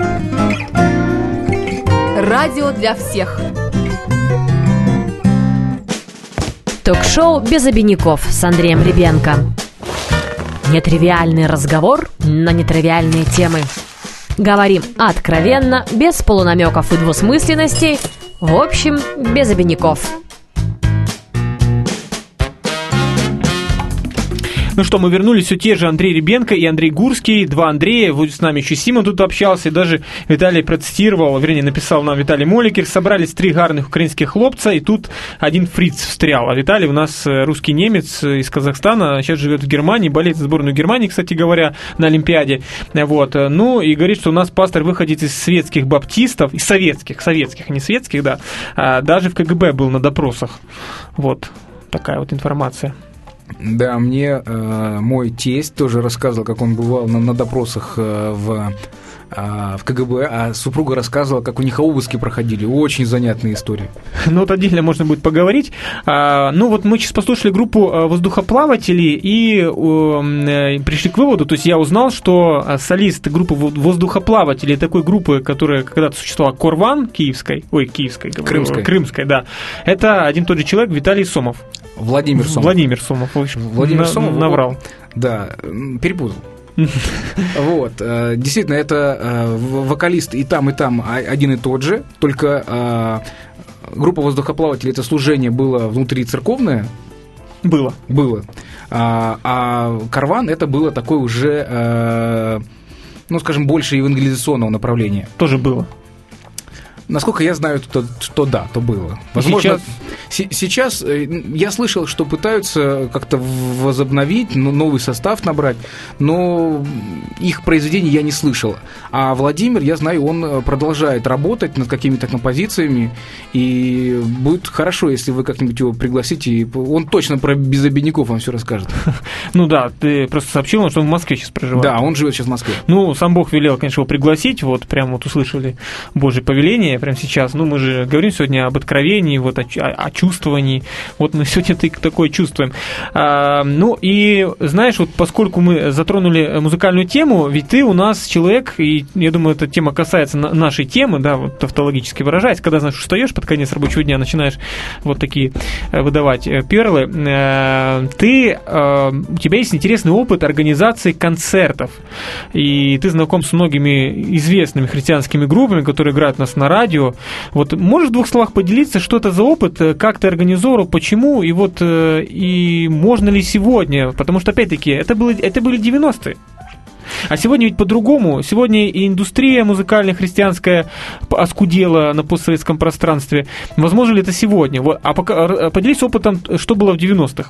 Радио для всех. Ток-шоу «Без обиняков» с Андреем Ребенко. Нетривиальный разговор на нетривиальные темы. Говорим откровенно, без полунамеков и двусмысленностей. В общем, без обиняков. Ну что, мы вернулись, все те же Андрей Ребенко и Андрей Гурский, два Андрея, вот с нами еще Симон тут общался, и даже Виталий процитировал, вернее, написал нам Виталий Моликер, собрались три гарных украинских хлопца, и тут один фриц встрял, а Виталий у нас русский немец из Казахстана, сейчас живет в Германии, болеет за сборную Германии, кстати говоря, на Олимпиаде, вот, ну, и говорит, что у нас пастор выходит из светских баптистов, из советских, советских, не светских, да, а даже в ка гэ бэ был на допросах, вот, такая вот информация. Да, мне э, мой тесть тоже рассказывал, как он бывал на, на допросах э, в, э, в ка гэ бэ, а супруга рассказывала, как у них обыски проходили. Очень занятная история. Ну, вот отдельно можно будет поговорить. А, ну, вот мы сейчас послушали группу воздухоплавателей и э, пришли к выводу, то есть я узнал, что солист группы воздухоплавателей, такой группы, которая когда-то существовала, Корван киевской, ой, киевской, Крымской. Крымской, да, это один тот же человек, Виталий Сомов. Владимир Сомов. Владимир Сомов, в общем, Владимир на, Сомов наврал. Да, перепутал. Вот, действительно, это вокалист и там, и там один и тот же, только группа воздухоплавателей, это служение было внутри церковное. Было. Было. А, а Карван это было такое уже, ну, скажем, больше евангелизационного направления. Тоже было. Насколько я знаю, то, то да, то было. Возможно, сейчас... сейчас я слышал, что пытаются как-то возобновить, новый состав набрать, но их произведений я не слышал. А Владимир, я знаю, он продолжает работать над какими-то композициями, и будет хорошо, если вы как-нибудь его пригласите, он точно про без обиняков вам все расскажет. Ну да, ты просто сообщил, что он в Москве сейчас проживает. Да, он живет сейчас в Москве. Ну, сам Бог велел, конечно, его пригласить, вот прям вот услышали Божье повеление прямо сейчас. Ну, мы же говорим сегодня об откровении, вот о, о, о чувствовании. Вот мы сегодня такое чувствуем. А, ну, и знаешь, вот поскольку мы затронули музыкальную тему, ведь ты у нас человек, и я думаю, эта тема касается нашей темы, да, вот тавтологически выражаясь, когда, знаешь, устаешь под конец рабочего дня, начинаешь вот такие выдавать перлы, ты, у тебя есть интересный опыт организации концертов, и ты знаком с многими известными христианскими группами, которые играют у нас на радио. Вот можешь в двух словах поделиться, что это за опыт, как ты организовал, почему, и вот и можно ли сегодня, потому что, опять-таки, это, было, это были девяностые. А сегодня ведь по-другому. Сегодня и индустрия музыкальная христианская оскудела на постсоветском пространстве. Возможно ли это сегодня? А пока, поделись опытом, что было в девяностых.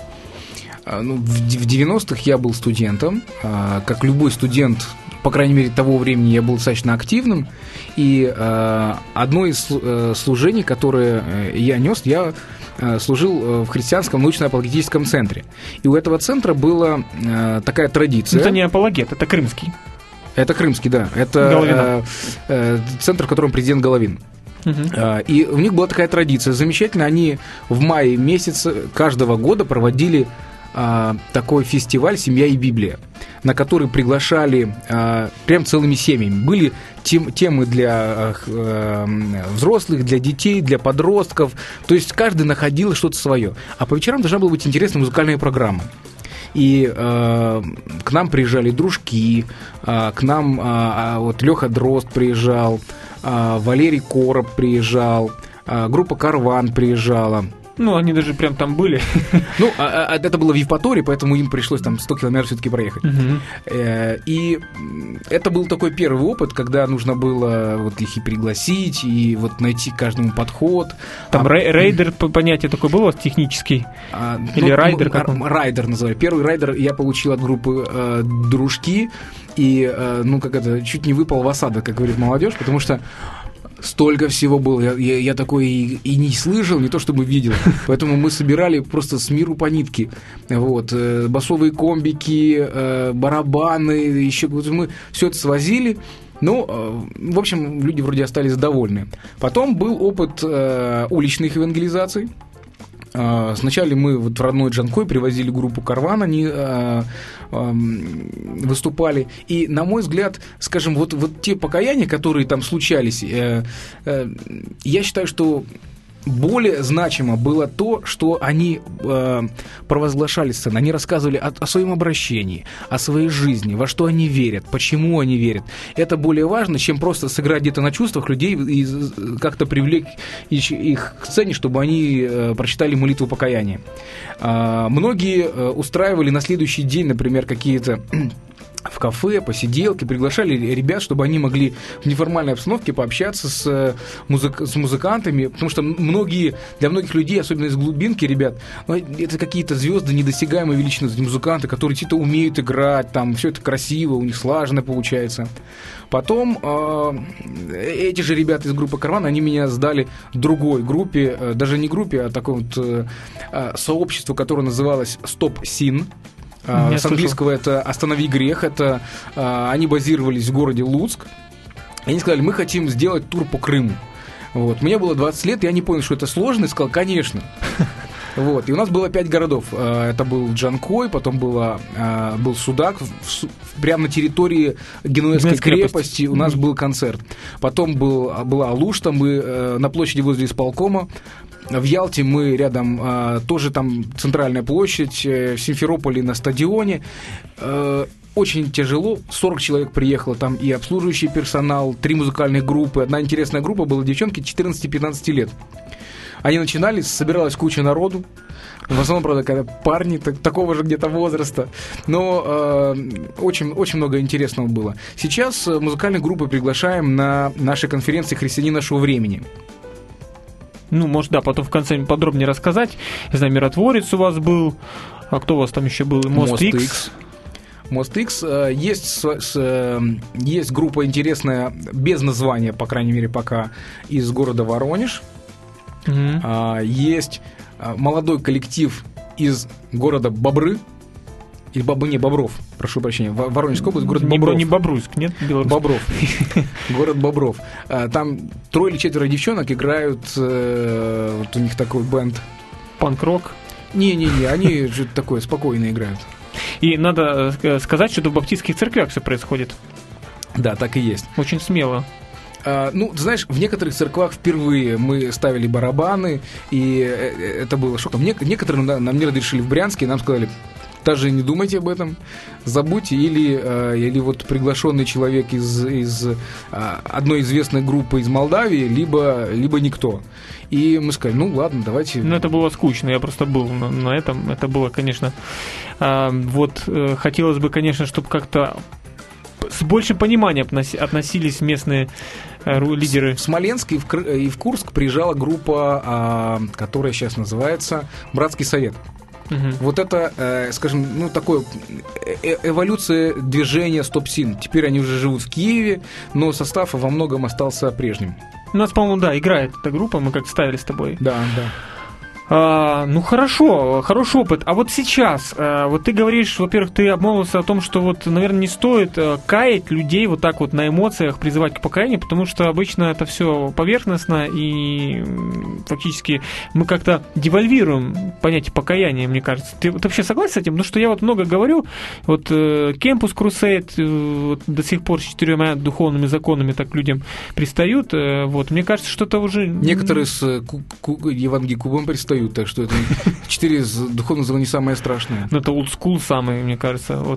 Ну, в девяностых я был студентом, как любой студент, по крайней мере, того времени я был достаточно активным, и э, одно из э, служений, которое я нес, я э, служил в христианском научно-апологетическом центре. И у этого центра была э, такая традиция. Это не апологет, это крымский. Это крымский, да. Это э, э, центр, в котором президент Головин. Uh-huh. И у них была такая традиция замечательная. Они в мае месяце каждого года проводили а, такой фестиваль «Семья и Библия», на который приглашали а, прям целыми семьями. Были тем, темы для а, а, взрослых, для детей, для подростков. То есть каждый находил что-то свое. А по вечерам должна была быть интересная музыкальная программа. И э, к нам приезжали дружки, э, к нам э, вот Леха Дрозд приезжал, э, Валерий Короб приезжал, э, группа Карван приезжала. Ну, они даже прям там были. Ну, а, а, это было в Евпатории, поэтому им пришлось там сто километров все-таки проехать. Uh-huh. э, и это был такой первый опыт, когда нужно было вот их и пригласить, и вот найти каждому подход. Там а, рейдер, понятие такое было технический? А, Или ну, райдер? Как он? Райдер называли. Первый райдер я получил от группы э, «Дружки», и, э, ну, как это, чуть не выпал в осадок, как говорит молодежь, потому что столько всего было, я, я, я такое и, и не слышал, не то чтобы видел. Поэтому мы собирали просто с миру по нитке. Вот, э, басовые комбики, э, барабаны, еще мы все это свозили. Ну, э, в общем, люди вроде остались довольны. Потом был опыт э, уличных евангелизаций. Сначала мы вот в родной Джанкой привозили группу «Карван», они э, э, выступали. И, на мой взгляд, скажем, вот, вот те покаяния, которые там случались, э, э, я считаю, что более значимо было то, что они э, провозглашали сцену, они рассказывали о, о своем обращении, о своей жизни, во что они верят, почему они верят. Это более важно, чем просто сыграть где-то на чувствах людей и как-то привлечь их к сцене, чтобы они э, прочитали молитву покаяния. Э, многие э, устраивали на следующий день, например, какие-то в кафе, посиделки, приглашали ребят, чтобы они могли в неформальной обстановке пообщаться с, музык, с музыкантами, потому что многие, для многих людей, особенно из глубинки, ребят, ну, это какие-то звезды недосягаемой величины, музыканты, которые чисто умеют играть, там все это красиво, у них слаженно получается. Потом э, эти же ребята из группы «Карван», они меня сдали другой группе, э, даже не группе, а такому вот, э, сообществу, которое называлось «Стоп Син». Я с английского слышал. Это «Останови грех». Это, а, они базировались в городе Луцк. И они сказали, мы хотим сделать тур по Крыму. Вот. Мне было двадцать лет, я не понял, что это сложно, и сказал, конечно. Вот. И у нас было пять городов. Это был Джанкой, потом было, был Судак, прямо на территории Генуэзской крепости у нас был концерт. Потом был, была Алушта, мы на площади возле исполкома. В Ялте мы рядом, а, тоже там центральная площадь, в Симферополе на стадионе. А, очень тяжело, сорок человек приехало, там и обслуживающий персонал, три музыкальных группы. Одна интересная группа была девчонки четырнадцати-пятнадцати лет. Они начинали, собиралась куча народу. В основном, правда, когда парни так, такого же где-то возраста. Но э, очень, очень много интересного было. Сейчас музыкальные группы приглашаем на наши конференции «Христиане нашего времени». Ну, может, да, потом в конце подробнее рассказать. Я знаю, «Миротворец» у вас был. А кто у вас там еще был? «Мост Икс». «Мост Икс». Есть, с, есть группа интересная, без названия, по крайней мере, пока, из города Воронеж. Угу. Есть молодой коллектив из города Бобры. Или Бобры, не, Бобров, прошу прощения. Воронежская область, город Бобров. Не Бобруйск, нет? Белорусский. Бобров. Город Бобров. Там трое или четверо девчонок играют, вот у них такой бенд. Панк-рок? Не-не-не, они же такое спокойно играют. И надо сказать, что это в баптистских церквях все происходит. Да, так и есть. Очень смело. Uh, ну, ты знаешь, в некоторых церквах впервые мы ставили барабаны, и это было шоком. Нек- некоторым да, нам не разрешили в Брянске, и нам сказали, даже не думайте об этом, забудьте, или, uh, или вот приглашенный человек из, из uh, одной известной группы из Молдавии, либо, либо никто. И мы сказали, ну ладно, давайте... Ну, это было скучно, я просто был на, на этом, это было, конечно... Uh, вот, uh, хотелось бы, конечно, чтобы как-то с большим пониманием относились местные э, лидеры. В Смоленск и в, Кр... и в Курск приезжала группа, а, которая сейчас называется «Братский совет». Угу. Вот это, э, скажем, ну, такое э- эволюция движения «Стоп-Син». Теперь они уже живут в Киеве, но состав во многом остался прежним. У нас, по-моему, да, играет эта группа, мы как ставили с тобой. Да, да. А, ну хорошо, хороший опыт. А вот сейчас, а, вот ты говоришь, во-первых, ты обмолвился о том, что вот, наверное, не стоит а, каять людей вот так вот на эмоциях, призывать к покаянию, потому что обычно это все поверхностно, и фактически мы как-то девальвируем понятие покаяния, мне кажется. Ты, ты вообще согласен с этим? Потому что я вот много говорю, вот Campus Crusade э, вот, до сих пор с четырьмя духовными законами так людям пристают, э, вот, мне кажется, что это уже... Некоторые с ку- ку- Евангеликумом пристают. Так что это четыре духовных закона не самое страшное. Ну, это олдскул самый, мне кажется. Вот.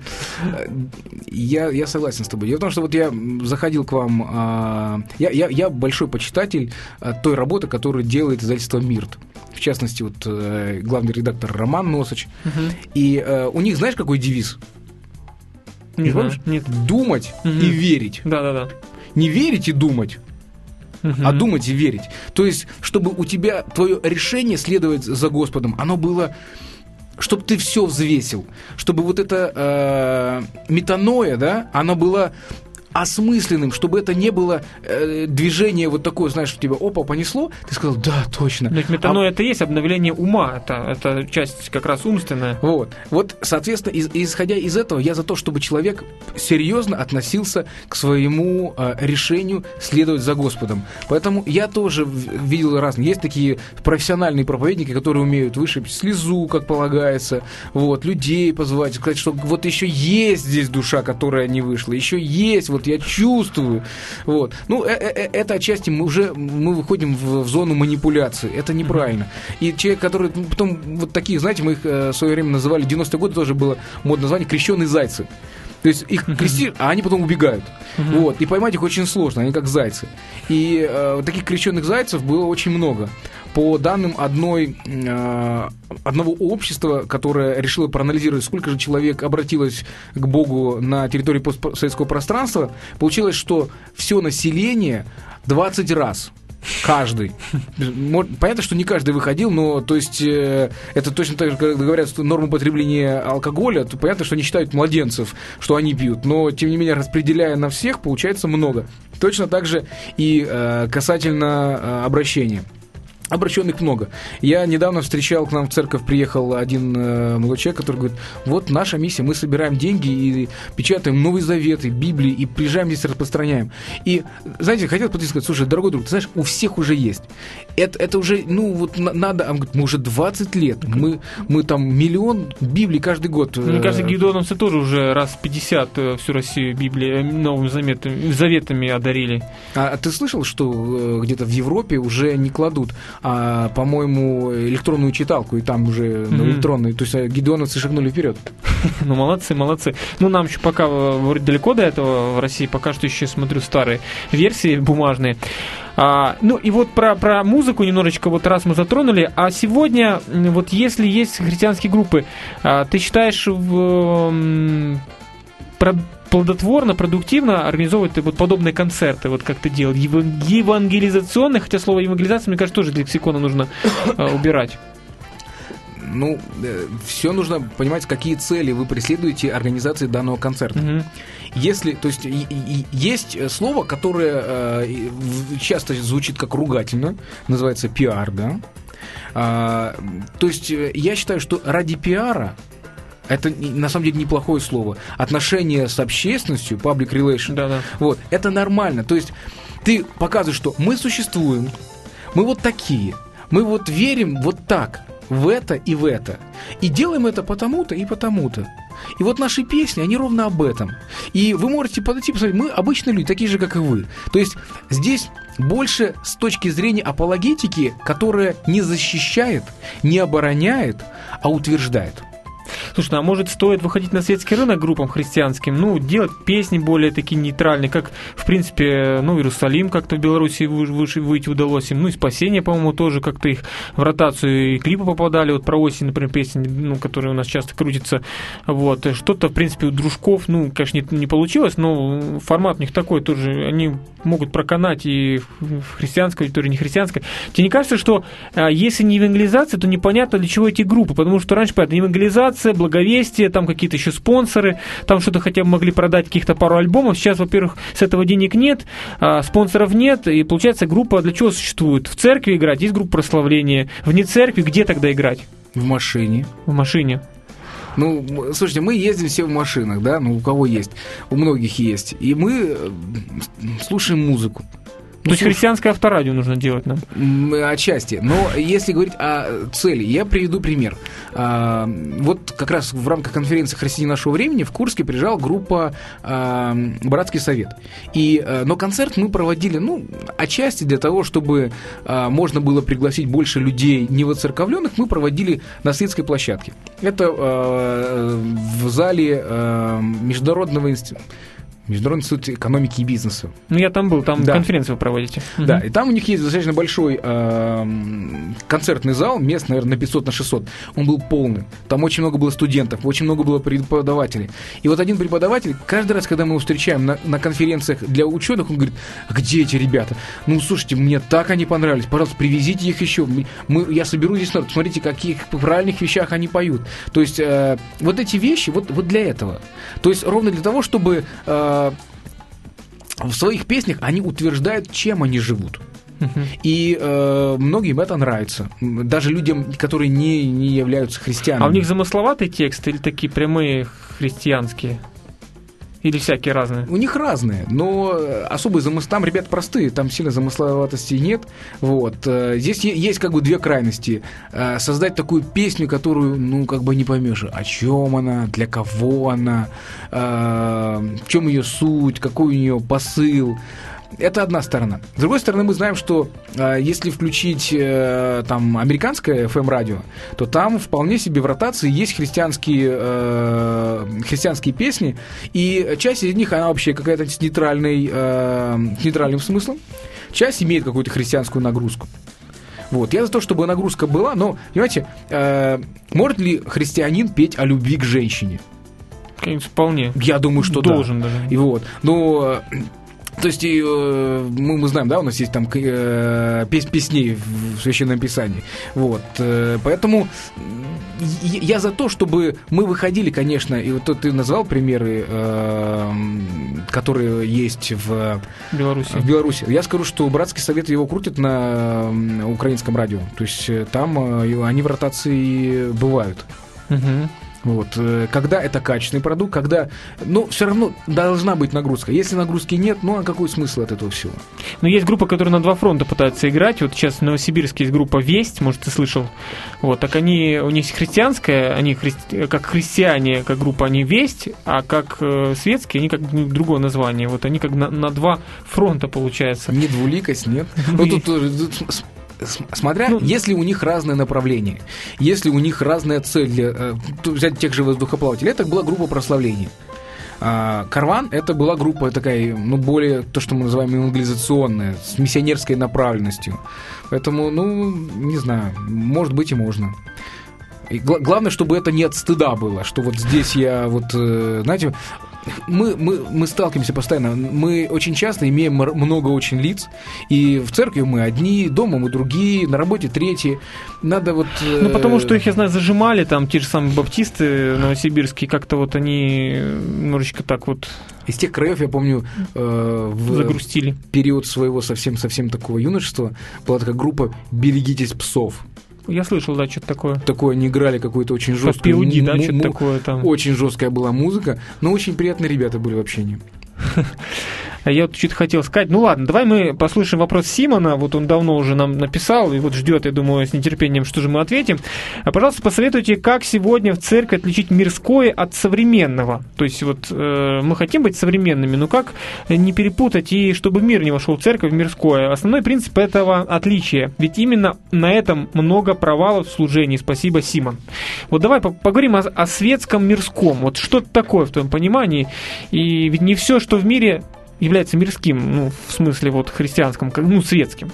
Я, я согласен с тобой. Дело в том, что вот я заходил к вам... А, я, я, я большой почитатель а, той работы, которую делает издательство «Мирт». В частности, вот а, главный редактор Роман Носыч. Угу. И а, у них, знаешь, какой девиз? Не знаю. Нет. Думать угу. и верить. Да-да-да. Не верить и думать. Uh-huh. А думать и верить. То есть, чтобы у тебя твое решение следовать за Господом, оно было, чтобы ты все взвесил, чтобы вот это э, метаноя, да, оно было осмысленным, чтобы это не было э, движение вот такое, знаешь, тебя опа, понесло, ты сказал, да, точно. Но ведь метаноя а... это есть обновление ума, это, это часть как раз умственная. Вот, вот соответственно, из, исходя из этого, я за то, чтобы человек серьезно относился к своему э, решению следовать за Господом. Поэтому я тоже видел разные. Есть такие профессиональные проповедники, которые умеют вышибить слезу, как полагается, вот, людей позвать, сказать, что вот еще есть здесь душа, которая не вышла, еще есть, вот я чувствую. Вот. Ну, э- э- это отчасти мы уже мы выходим в, в зону манипуляции. Это неправильно. И человек, который потом вот таких, знаете, мы их э, в свое время называли, в девяностые годы тоже было модное название крещеные зайцы. То есть их крестишь, а они потом убегают. Uh-huh. Вот. И поймать их очень сложно, они как зайцы. И э, таких крещенных зайцев было очень много. По данным одной, э, одного общества, которое решило проанализировать, сколько же человек обратилось к Богу на территории постсоветского пространства, получилось, что все население двадцать раз. Каждый. Понятно, что не каждый выходил, но то есть э, это точно так же, когда говорят, что норма потребления алкоголя, то понятно, что они считают младенцев, что они пьют, но тем не менее, распределяя на всех, получается много. Точно так же и э, касательно э, обращения. Обращенных много. Я недавно встречал, к нам в церковь приехал один э, молодой человек, который говорит, вот наша миссия, мы собираем деньги и печатаем Новый Завет, и Библии, и приезжаем здесь, распространяем. И, знаете, хотел подойти и сказать, слушай, дорогой друг, ты знаешь, у всех уже есть. Это, это уже, ну, вот надо, он говорит, мы уже двадцать лет, мы, мы там миллион Библий каждый год. Мне кажется, гедеоновцы тоже уже раз пятьдесят всю Россию Библии Новыми заветами, заветами одарили. А, а ты слышал, что где-то в Европе уже не кладут, а, по-моему, электронную читалку, и там уже mm-hmm. на электронной, то есть гедеоновцы шагнули вперед. Ну, молодцы, молодцы. Ну, нам еще пока вроде далеко до этого в России, пока что еще смотрю старые версии бумажные. А, ну, и вот про, про музыку немножечко, вот раз мы затронули, а сегодня, вот если есть христианские группы, а, ты считаешь в, про, плодотворно, продуктивно организовывать вот подобные концерты, вот как ты делал, евангелизационные, хотя слово евангелизация, мне кажется, тоже для лексикона нужно а, убирать. Ну, э, все нужно понимать, какие цели вы преследуете организацией данного концерта. Mm-hmm. Если, то есть, и, и, есть слово, которое э, часто звучит как ругательно, называется пиар, да. А, то есть, я считаю, что ради пиара это на самом деле неплохое слово. Отношения с общественностью, public relation, да-да. Вот, это нормально. То есть, ты показываешь, что мы существуем, мы вот такие, мы вот верим вот так. В это и в это. И делаем это потому-то и потому-то. И вот наши песни, они ровно об этом. И вы можете подойти и посмотреть, мы обычные люди, такие же, как и вы. То есть здесь больше с точки зрения апологетики, которая не защищает, не обороняет, а утверждает. Слушай, ну, а может стоит выходить на светский рынок группам христианским, ну, делать песни более такие нейтральные, как, в принципе, ну, Иерусалим как-то в Беларуси выше выйти удалось им, ну, и Спасение, по-моему, тоже как-то их в ротацию и клипы попадали, вот про осень, например, песни, ну, которые у нас часто крутятся, вот, что-то, в принципе, у Дружков, ну, конечно, не, не получилось, но формат у них такой тоже, они могут проканать и в христианской аудитории, не христианской. Тебе не кажется, что а, если не евангелизация, то непонятно, для чего эти группы, потому что раньше, понятно, евангелизация, благовестие, там какие-то еще спонсоры, там что-то хотя бы могли продать, каких-то пару альбомов. Сейчас, во-первых, с этого денег нет, а, спонсоров нет, и получается группа для чего существует? В церкви играть, есть группа прославления, вне церкви, где тогда играть? В машине. В машине. Ну, слушайте, мы ездим все в машинах, да, ну, у кого есть, у многих есть, и мы слушаем музыку. То есть христианское авторадио нужно делать нам? Отчасти. Но если говорить о цели, я приведу пример. Вот как раз в рамках конференции «Христиане нашего времени» в Курске приезжала группа «Братский совет». И, но концерт мы проводили, ну, отчасти для того, чтобы можно было пригласить больше людей невоцерковленных, мы проводили на светской площадке. Это в зале Международного института. Международный институт экономики и бизнеса. Ну, я там был, там да. конференцию вы проводите. Да, угу. И там у них есть достаточно большой э, концертный зал, мест, наверное, на пятьсот на шестьсот. Он был полный. Там очень много было студентов, очень много было преподавателей. И вот один преподаватель, каждый раз, когда мы его встречаем на, на конференциях для ученых, он говорит, а где эти ребята? Ну, слушайте, мне так они понравились, пожалуйста, привезите их еще. Мы, я соберу здесь народ, смотрите, каких правильных вещах они поют. То есть, э, вот эти вещи, вот, вот для этого. То есть, ровно для того, чтобы... Э, в своих песнях они утверждают, чем они живут. И э, многим это нравится. Даже людям, которые не, не являются христианами. А у них замысловатый текст или такие прямые христианские? Или всякие разные? У них разные, но особый замысл... Там ребята простые, там сильно замысловатости нет. Вот. Здесь есть как бы две крайности. Создать такую песню, которую, ну, как бы не поймешь, о чем она, для кого она, в чем ее суть, какой у нее посыл. Это одна сторона. С другой стороны, мы знаем, что э, если включить э, там американское эф эм-радио, то там вполне себе в ротации есть христианские, э, христианские песни, и часть из них, она вообще какая-то с, нейтральной, э, с нейтральным смыслом, часть имеет какую-то христианскую нагрузку. Вот. Я за то, чтобы нагрузка была, но, понимаете, э, может ли христианин петь о любви к женщине? Конечно, вполне. Я думаю, что должен да. даже. И вот. Но... То есть и, э, мы, мы знаем, да, у нас есть там э, пес, песни в Священном Писании. Вот, э, поэтому я за то, чтобы мы выходили, конечно, и вот ты назвал примеры, э, которые есть в Беларуси. в Беларуси. Я скажу, что Братский совет его крутит на украинском радио. То есть там они в ротации бывают. Угу. Вот. Когда это качественный продукт, когда... Ну, все равно должна быть нагрузка. Если нагрузки нет, ну, а какой смысл от этого всего? Но есть группа, которая на два фронта пытается играть. Вот сейчас в Новосибирске есть группа «Весть», может, ты слышал. Вот, так они... У них христианская, они христи, как христиане, как группа, они «Весть», а как э, светские, они как ну, другое название. Вот они как на, на два фронта, получается. Не двуликость, нет. Ну, тут... Смотря, ну, если у них разное направление, если у них разная цель, для, взять тех же воздухоплавателей, это была группа прославления. А Карван — это была группа такая, ну, более, то, что мы называем евангелизационная, с миссионерской направленностью. Поэтому, ну, не знаю, может быть и можно. И гла- главное, чтобы это не от стыда было, что вот здесь я вот, знаете... Мы, мы, мы сталкиваемся постоянно, мы очень часто имеем много очень лиц, и в церкви мы одни, дома мы другие, на работе третьи. Надо вот... Ну, потому что их, я знаю, зажимали, там, те же самые баптисты новосибирские, как-то вот они немножечко так вот... Из тех краев, я помню, э, в загрустили. Период своего совсем-совсем такого юношества была такая группа «Берегитесь псов». Я слышал, да, что-то такое. Такое они играли, какую-то очень жесткую... По пи ю ди, да, что-то такое там. Очень жесткая была музыка, но очень приятные ребята были в общении. Я вот что-то хотел сказать. Ну ладно, давай мы послушаем вопрос Симона. Вот он давно уже нам написал и вот ждет, я думаю, с нетерпением, что же мы ответим. Пожалуйста, посоветуйте, как сегодня в церкви отличить мирское от современного. То есть вот э, мы хотим быть современными, но как не перепутать и чтобы мир не вошел в церковь, в мирское. Основной принцип этого отличия. Ведь именно на этом много провалов в служении. Спасибо, Симон. Вот давай поговорим о, о светском мирском. Вот что это такое в твоем понимании? И ведь не все, что в мире является мирским, ну, в смысле вот христианском, ну, светским.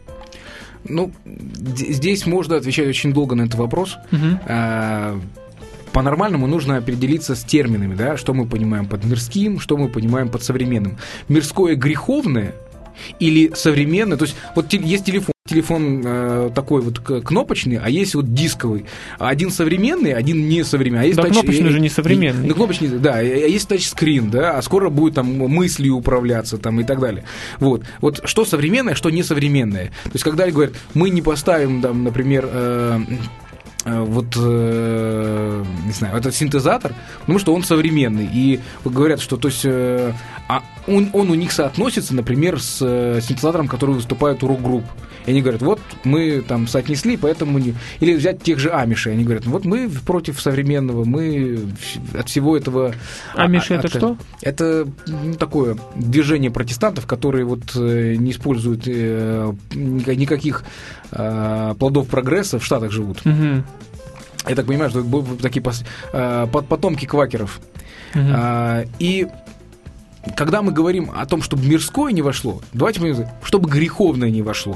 Ну, здесь можно отвечать очень долго на этот вопрос. Uh-huh. По-нормальному нужно определиться с терминами, да, что мы понимаем под мирским, что мы понимаем под современным. Мирское греховное или современное, то есть вот есть телефон, телефон э, такой вот кнопочный, а есть вот дисковый. Один современный, один несовременный. А есть да, тач... кнопочный же не современный. Ну, кнопочный, да, а есть тачскрин, да, а скоро будет там мыслью управляться там и так далее. Вот, вот что современное, что несовременное. То есть когда говорят, мы не поставим там, например, э, вот, э, не знаю, этот синтезатор, потому что он современный. И говорят, что, то есть, э, а он, он у них соотносится, например, с э, синтезатором, который выступает у рок-групп. И они говорят, вот мы там соотнесли, поэтому не... Или взять тех же амишей. Они говорят, вот мы против современного, мы от всего этого... Амиши это от... что? Это ну, такое движение протестантов, которые вот э, не используют э, никаких э, плодов прогресса, в Штатах живут. Угу. Я так понимаю, что это такие пос... э, потомки квакеров. Угу. А, и... Когда мы говорим о том, чтобы мирское не вошло, давайте понимаем, чтобы греховное не вошло.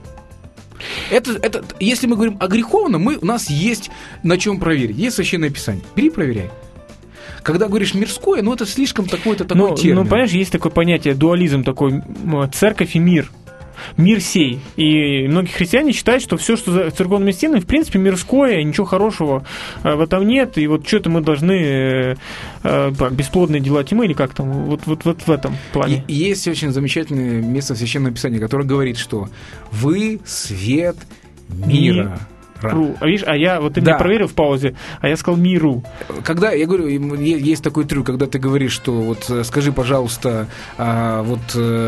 Это, это, если мы говорим о греховном, мы, у нас есть на чем проверить. Есть Священное Писание. Бери, проверяй. Когда говоришь мирское, ну это слишком такой-то такой ну, термин. Ну, понимаешь, есть такое понятие, дуализм такой, церковь и мир. мир сей. И многие христиане считают, что все, что за церковными стенами, в принципе, мирское, ничего хорошего в этом нет, и вот что-то мы должны бесплодные дела тьмы, или как там, вот, вот, вот в этом плане. И есть очень замечательное место в Священном Писании, которое говорит, что вы свет мира. Ру. А видишь, а я вот ты да. меня проверил в паузе, а я сказал миру. Когда я говорю, есть такой трюк, когда ты говоришь, что вот скажи, пожалуйста, а, вот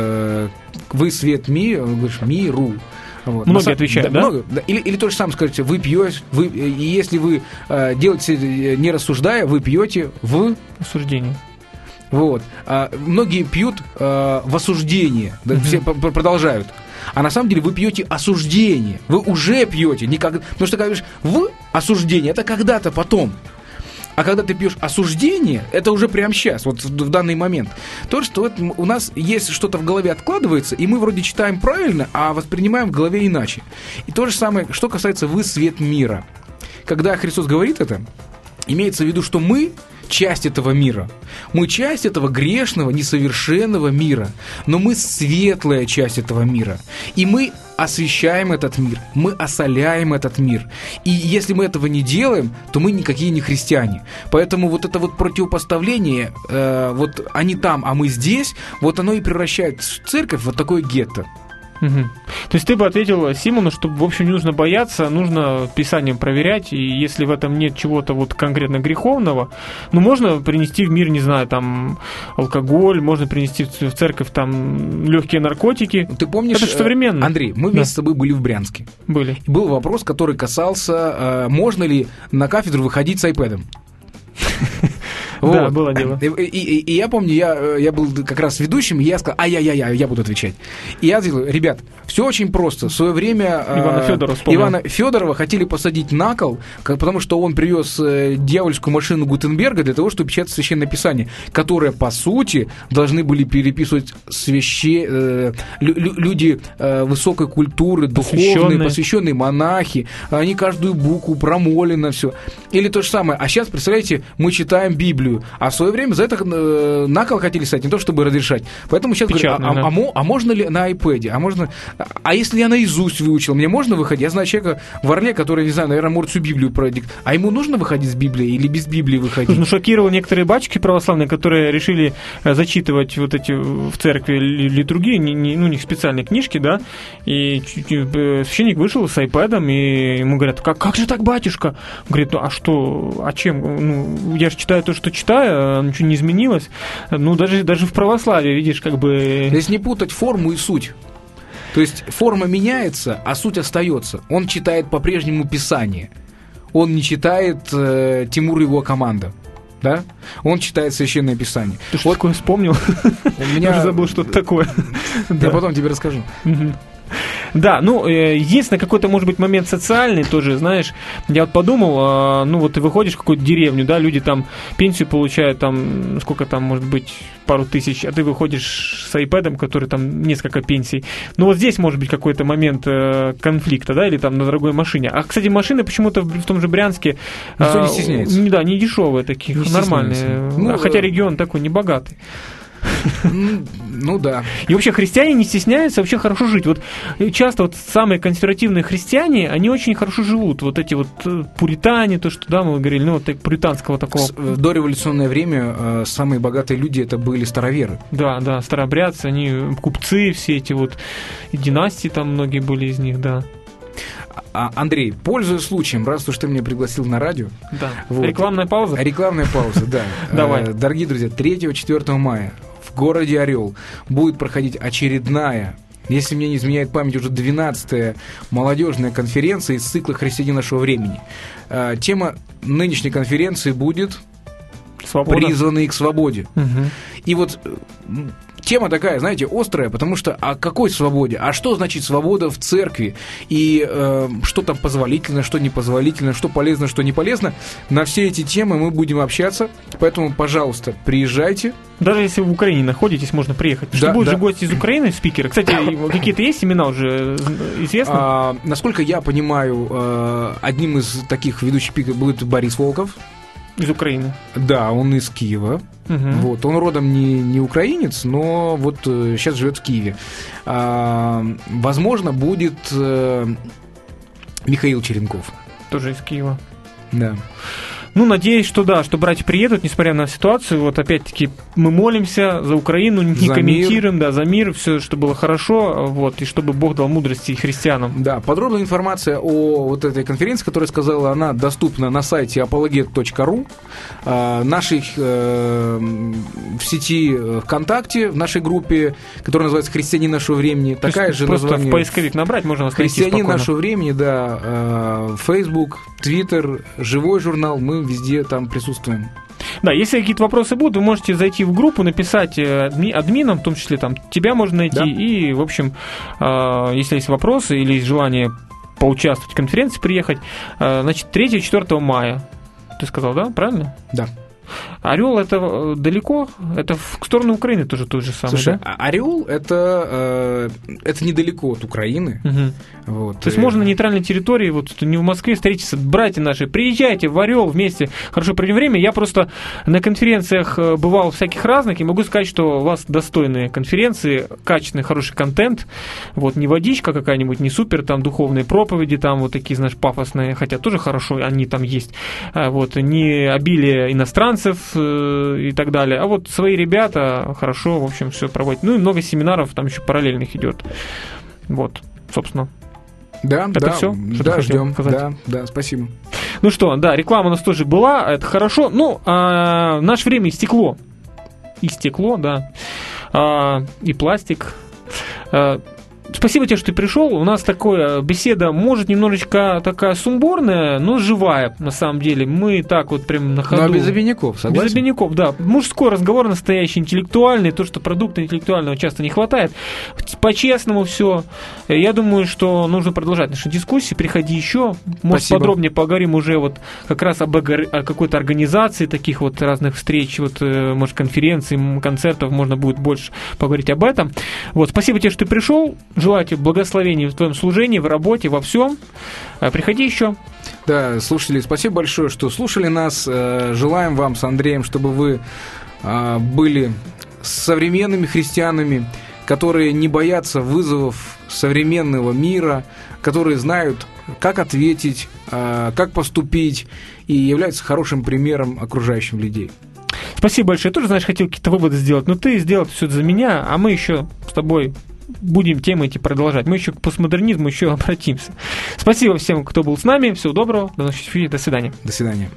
вы свет мира, говоришь миру. Вот. Многие На, отвечают, да? да? Много, да? Или, или то же самое скажете, вы пьете, вы, и если вы а, делаете не рассуждая, вы пьете в осуждении. Вот. А, многие пьют а, в осуждение, да, mm-hmm. все продолжают. А на самом деле вы пьете осуждение. Вы уже пьете. Никогда... Потому что, когда говоришь в осуждение, это когда-то потом. А когда ты пьешь осуждение, это уже прямо сейчас, вот в, в данный момент. То, что это, у нас есть что-то в голове откладывается, и мы вроде читаем правильно, а воспринимаем в голове иначе. И то же самое, что касается «вы свет мира». Когда Христос говорит это, имеется в виду, что мы часть этого мира. Мы часть этого грешного, несовершенного мира, но мы светлая часть этого мира. И мы освещаем этот мир, мы осоляем этот мир. И если мы этого не делаем, то мы никакие не христиане. Поэтому вот это вот противопоставление, э, вот они там, а мы здесь, вот оно и превращает церковь в вот такое гетто. Угу. То есть ты бы ответил Симону, что, в общем, не нужно бояться, нужно Писанием проверять, и если в этом нет чего-то вот конкретно греховного, ну, можно принести в мир, не знаю, там, алкоголь, можно принести в церковь там легкие наркотики. Ты помнишь, это же современно. Андрей, мы вместе да. с тобой были в Брянске. Были. И был вопрос, который касался, можно ли на кафедру выходить с айпэдом. Вот. Да, было дело. И, и, и, и я помню, я, я был как раз ведущим, и я сказал, ай-яй-яй, я буду отвечать. И я сказал, ребят, все очень просто. В свое время Ивана, э, Федорова, Ивана Федорова хотели посадить на кол, потому что он привез э, дьявольскую машину Гутенберга для того, чтобы печатать Священное Писание, которое, по сути, должны были переписывать свяще... э, лю- люди э, высокой культуры, духовные, посвященные. посвященные монахи. Они каждую букву промолены, все. Или то же самое. А сейчас, представляете, мы читаем Библию, а в свое время за это э, на кол хотели стать, не то чтобы разрешать. Поэтому сейчас Печатно, говорю, а, да. а, а можно ли на iPad? А можно, а если я наизусть выучил, мне можно выходить? Я знаю человека в Орле, который, не знаю, наверное, может всю Библию продиктовать. А ему нужно выходить с Библии или без Библии выходить? Ну, шокировал некоторые батюшки православные, которые решили зачитывать вот эти в церкви литургии, не, не, ну, у них специальные книжки, да, и священник вышел с айпэдом, и ему говорят, как, как же так, батюшка? Он говорит, ну, а что, а чем? Ну, я же читаю то, что читаю, ничего не изменилось. Ну, даже, даже в православии, видишь, как бы... Здесь не путать форму и суть. То есть форма меняется, а суть остается. Он читает по-прежнему Писание. Он не читает э, Тимур и его команда. Да? Он читает Священное Писание. Ты что такое вспомнил? У меня... Я уже забыл, что-то такое. Я потом тебе расскажу. Да, ну, единственное, какой-то, может быть, момент социальный тоже, знаешь, я вот подумал, ну, вот ты выходишь в какую-то деревню, да, люди там пенсию получают, там, сколько там, может быть, пару тысяч, а ты выходишь с айпэдом, который там несколько пенсий. Ну, вот здесь может быть какой-то момент конфликта, да, или там на дорогой машине. А, кстати, машины почему-то в том же Брянске... Никто не стесняется. Да, не дешевые такие, не нормальные. Ну, хотя регион такой небогатый. Ну да. И вообще христиане не стесняются вообще хорошо жить. Вот часто вот самые консервативные христиане, они очень хорошо живут. Вот эти вот пуритане, то, что, да, мы говорили, ну, вот пуританского такого. В дореволюционное время э, самые богатые люди это были староверы. Да, да, старообрядцы, они купцы, все эти вот династии, там многие были из них, да. А, Андрей, пользуясь случаем, раз уж ты меня пригласил на радио. Да. Вот, рекламная пауза? Рекламная пауза, да. Давай. Дорогие друзья, третьего-четвёртого мая в городе Орел будет проходить очередная, если мне не изменяет память, уже двенадцатая молодежная конференция из цикла «Христиане нашего времени». Тема нынешней конференции будет «Свобода. Призванные к свободе». Угу. И вот... Тема такая, знаете, острая, потому что о какой свободе? А что значит свобода в церкви? И э, что там позволительно, что непозволительно, что полезно, что не полезно? На все эти темы мы будем общаться, поэтому, пожалуйста, приезжайте. Даже если вы в Украине находитесь, можно приехать. Да, что будут да. же гости из Украины, спикеры. Кстати, какие-то есть имена уже известны? А, насколько я понимаю, одним из таких ведущих спикеров будет Борис Волков. Из Украины. Да, он из Киева. Угу. Вот. Он родом не, не украинец, но вот э, сейчас живет в Киеве. А, возможно, будет э, Михаил Черенков. Тоже из Киева. Да. Ну, надеюсь, что да, что братья приедут, несмотря на ситуацию. Вот опять-таки мы молимся за Украину, не за комментируем, мир. да, за мир, все, чтобы было хорошо, вот, и чтобы Бог дал мудрости христианам. Да, подробная информация о вот этой конференции, которую я сказала, она доступна на сайте апологет точка ру, э, нашей, э, в сети ВКонтакте, в нашей группе, которая называется «Христианин нашего времени». То Такая же просто название. в поисковик набрать, можно нас найти «Христианин спокойно. нашего времени», да, э, Facebook, Twitter, живой журнал, мы везде там присутствуем. Да, если какие-то вопросы будут, вы можете зайти в группу, написать адми, админам, в том числе там тебя можно найти. Да. И, в общем, э, если есть вопросы или есть желание поучаствовать в конференции, приехать, э, значит, третьего-четвёртого мая. Ты сказал, да? Правильно? Да. Орел это далеко? Это в сторону Украины тоже тот же самый, Слушай, да? Орел это, э, это недалеко от Украины. Угу. Вот. То есть можно на нейтральной территории, вот не в Москве встретиться, братья наши, приезжайте в Орел вместе, хорошо проведем время. Я просто на конференциях бывал всяких разных, и могу сказать, что у вас достойные конференции, качественный, хороший контент, вот не водичка какая-нибудь, не супер, там духовные проповеди, там вот такие, знаешь, пафосные, хотя тоже хорошо, они там есть, вот, не обилие иностранцев и так далее, а вот свои ребята хорошо, в общем, все проводят. Ну и много семинаров там еще параллельных идет. Вот, собственно. Да, это да, все, что да, ты хотел ждем. сказать. Да, да, спасибо. Ну что, да, реклама у нас тоже была, это хорошо. Ну, а, наше время истекло. Истекло, да. А, и пластик. А, спасибо тебе, что ты пришел. У нас такая беседа, может, немножечко такая сумбурная, но живая, на самом деле. Мы так вот прям на ходу. Но без обиняков, согласен? Без обиняков, да. Мужской разговор настоящий, интеллектуальный. То, что продукта интеллектуального часто не хватает. По-честному все. Я думаю, что нужно продолжать наши дискуссии. Приходи еще. Может, Спасибо. Подробнее поговорим уже вот как раз об о какой-то организации таких вот разных встреч, вот, может, конференций, концертов. Можно будет больше поговорить об этом. Вот, спасибо тебе, что ты пришел. Желаю тебе благословений в твоем служении, в работе, во всем. Приходи еще. Да, слушатели, спасибо большое, что слушали нас. Желаем вам с Андреем, чтобы вы были современными христианами, которые не боятся вызовов современного мира, которые знают, как ответить, как поступить, и являются хорошим примером окружающим людей. Спасибо большое. Я тоже, знаешь, хотел какие-то выводы сделать, но ты сделал все это за меня, а мы еще с тобой будем темы эти продолжать. Мы еще к постмодернизму еще обратимся. Спасибо всем, кто был с нами. Всего доброго. До новых встреч. До свидания. До свидания.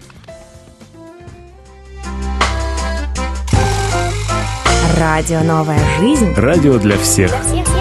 Радио «Новая жизнь». Радио для всех. Для всех.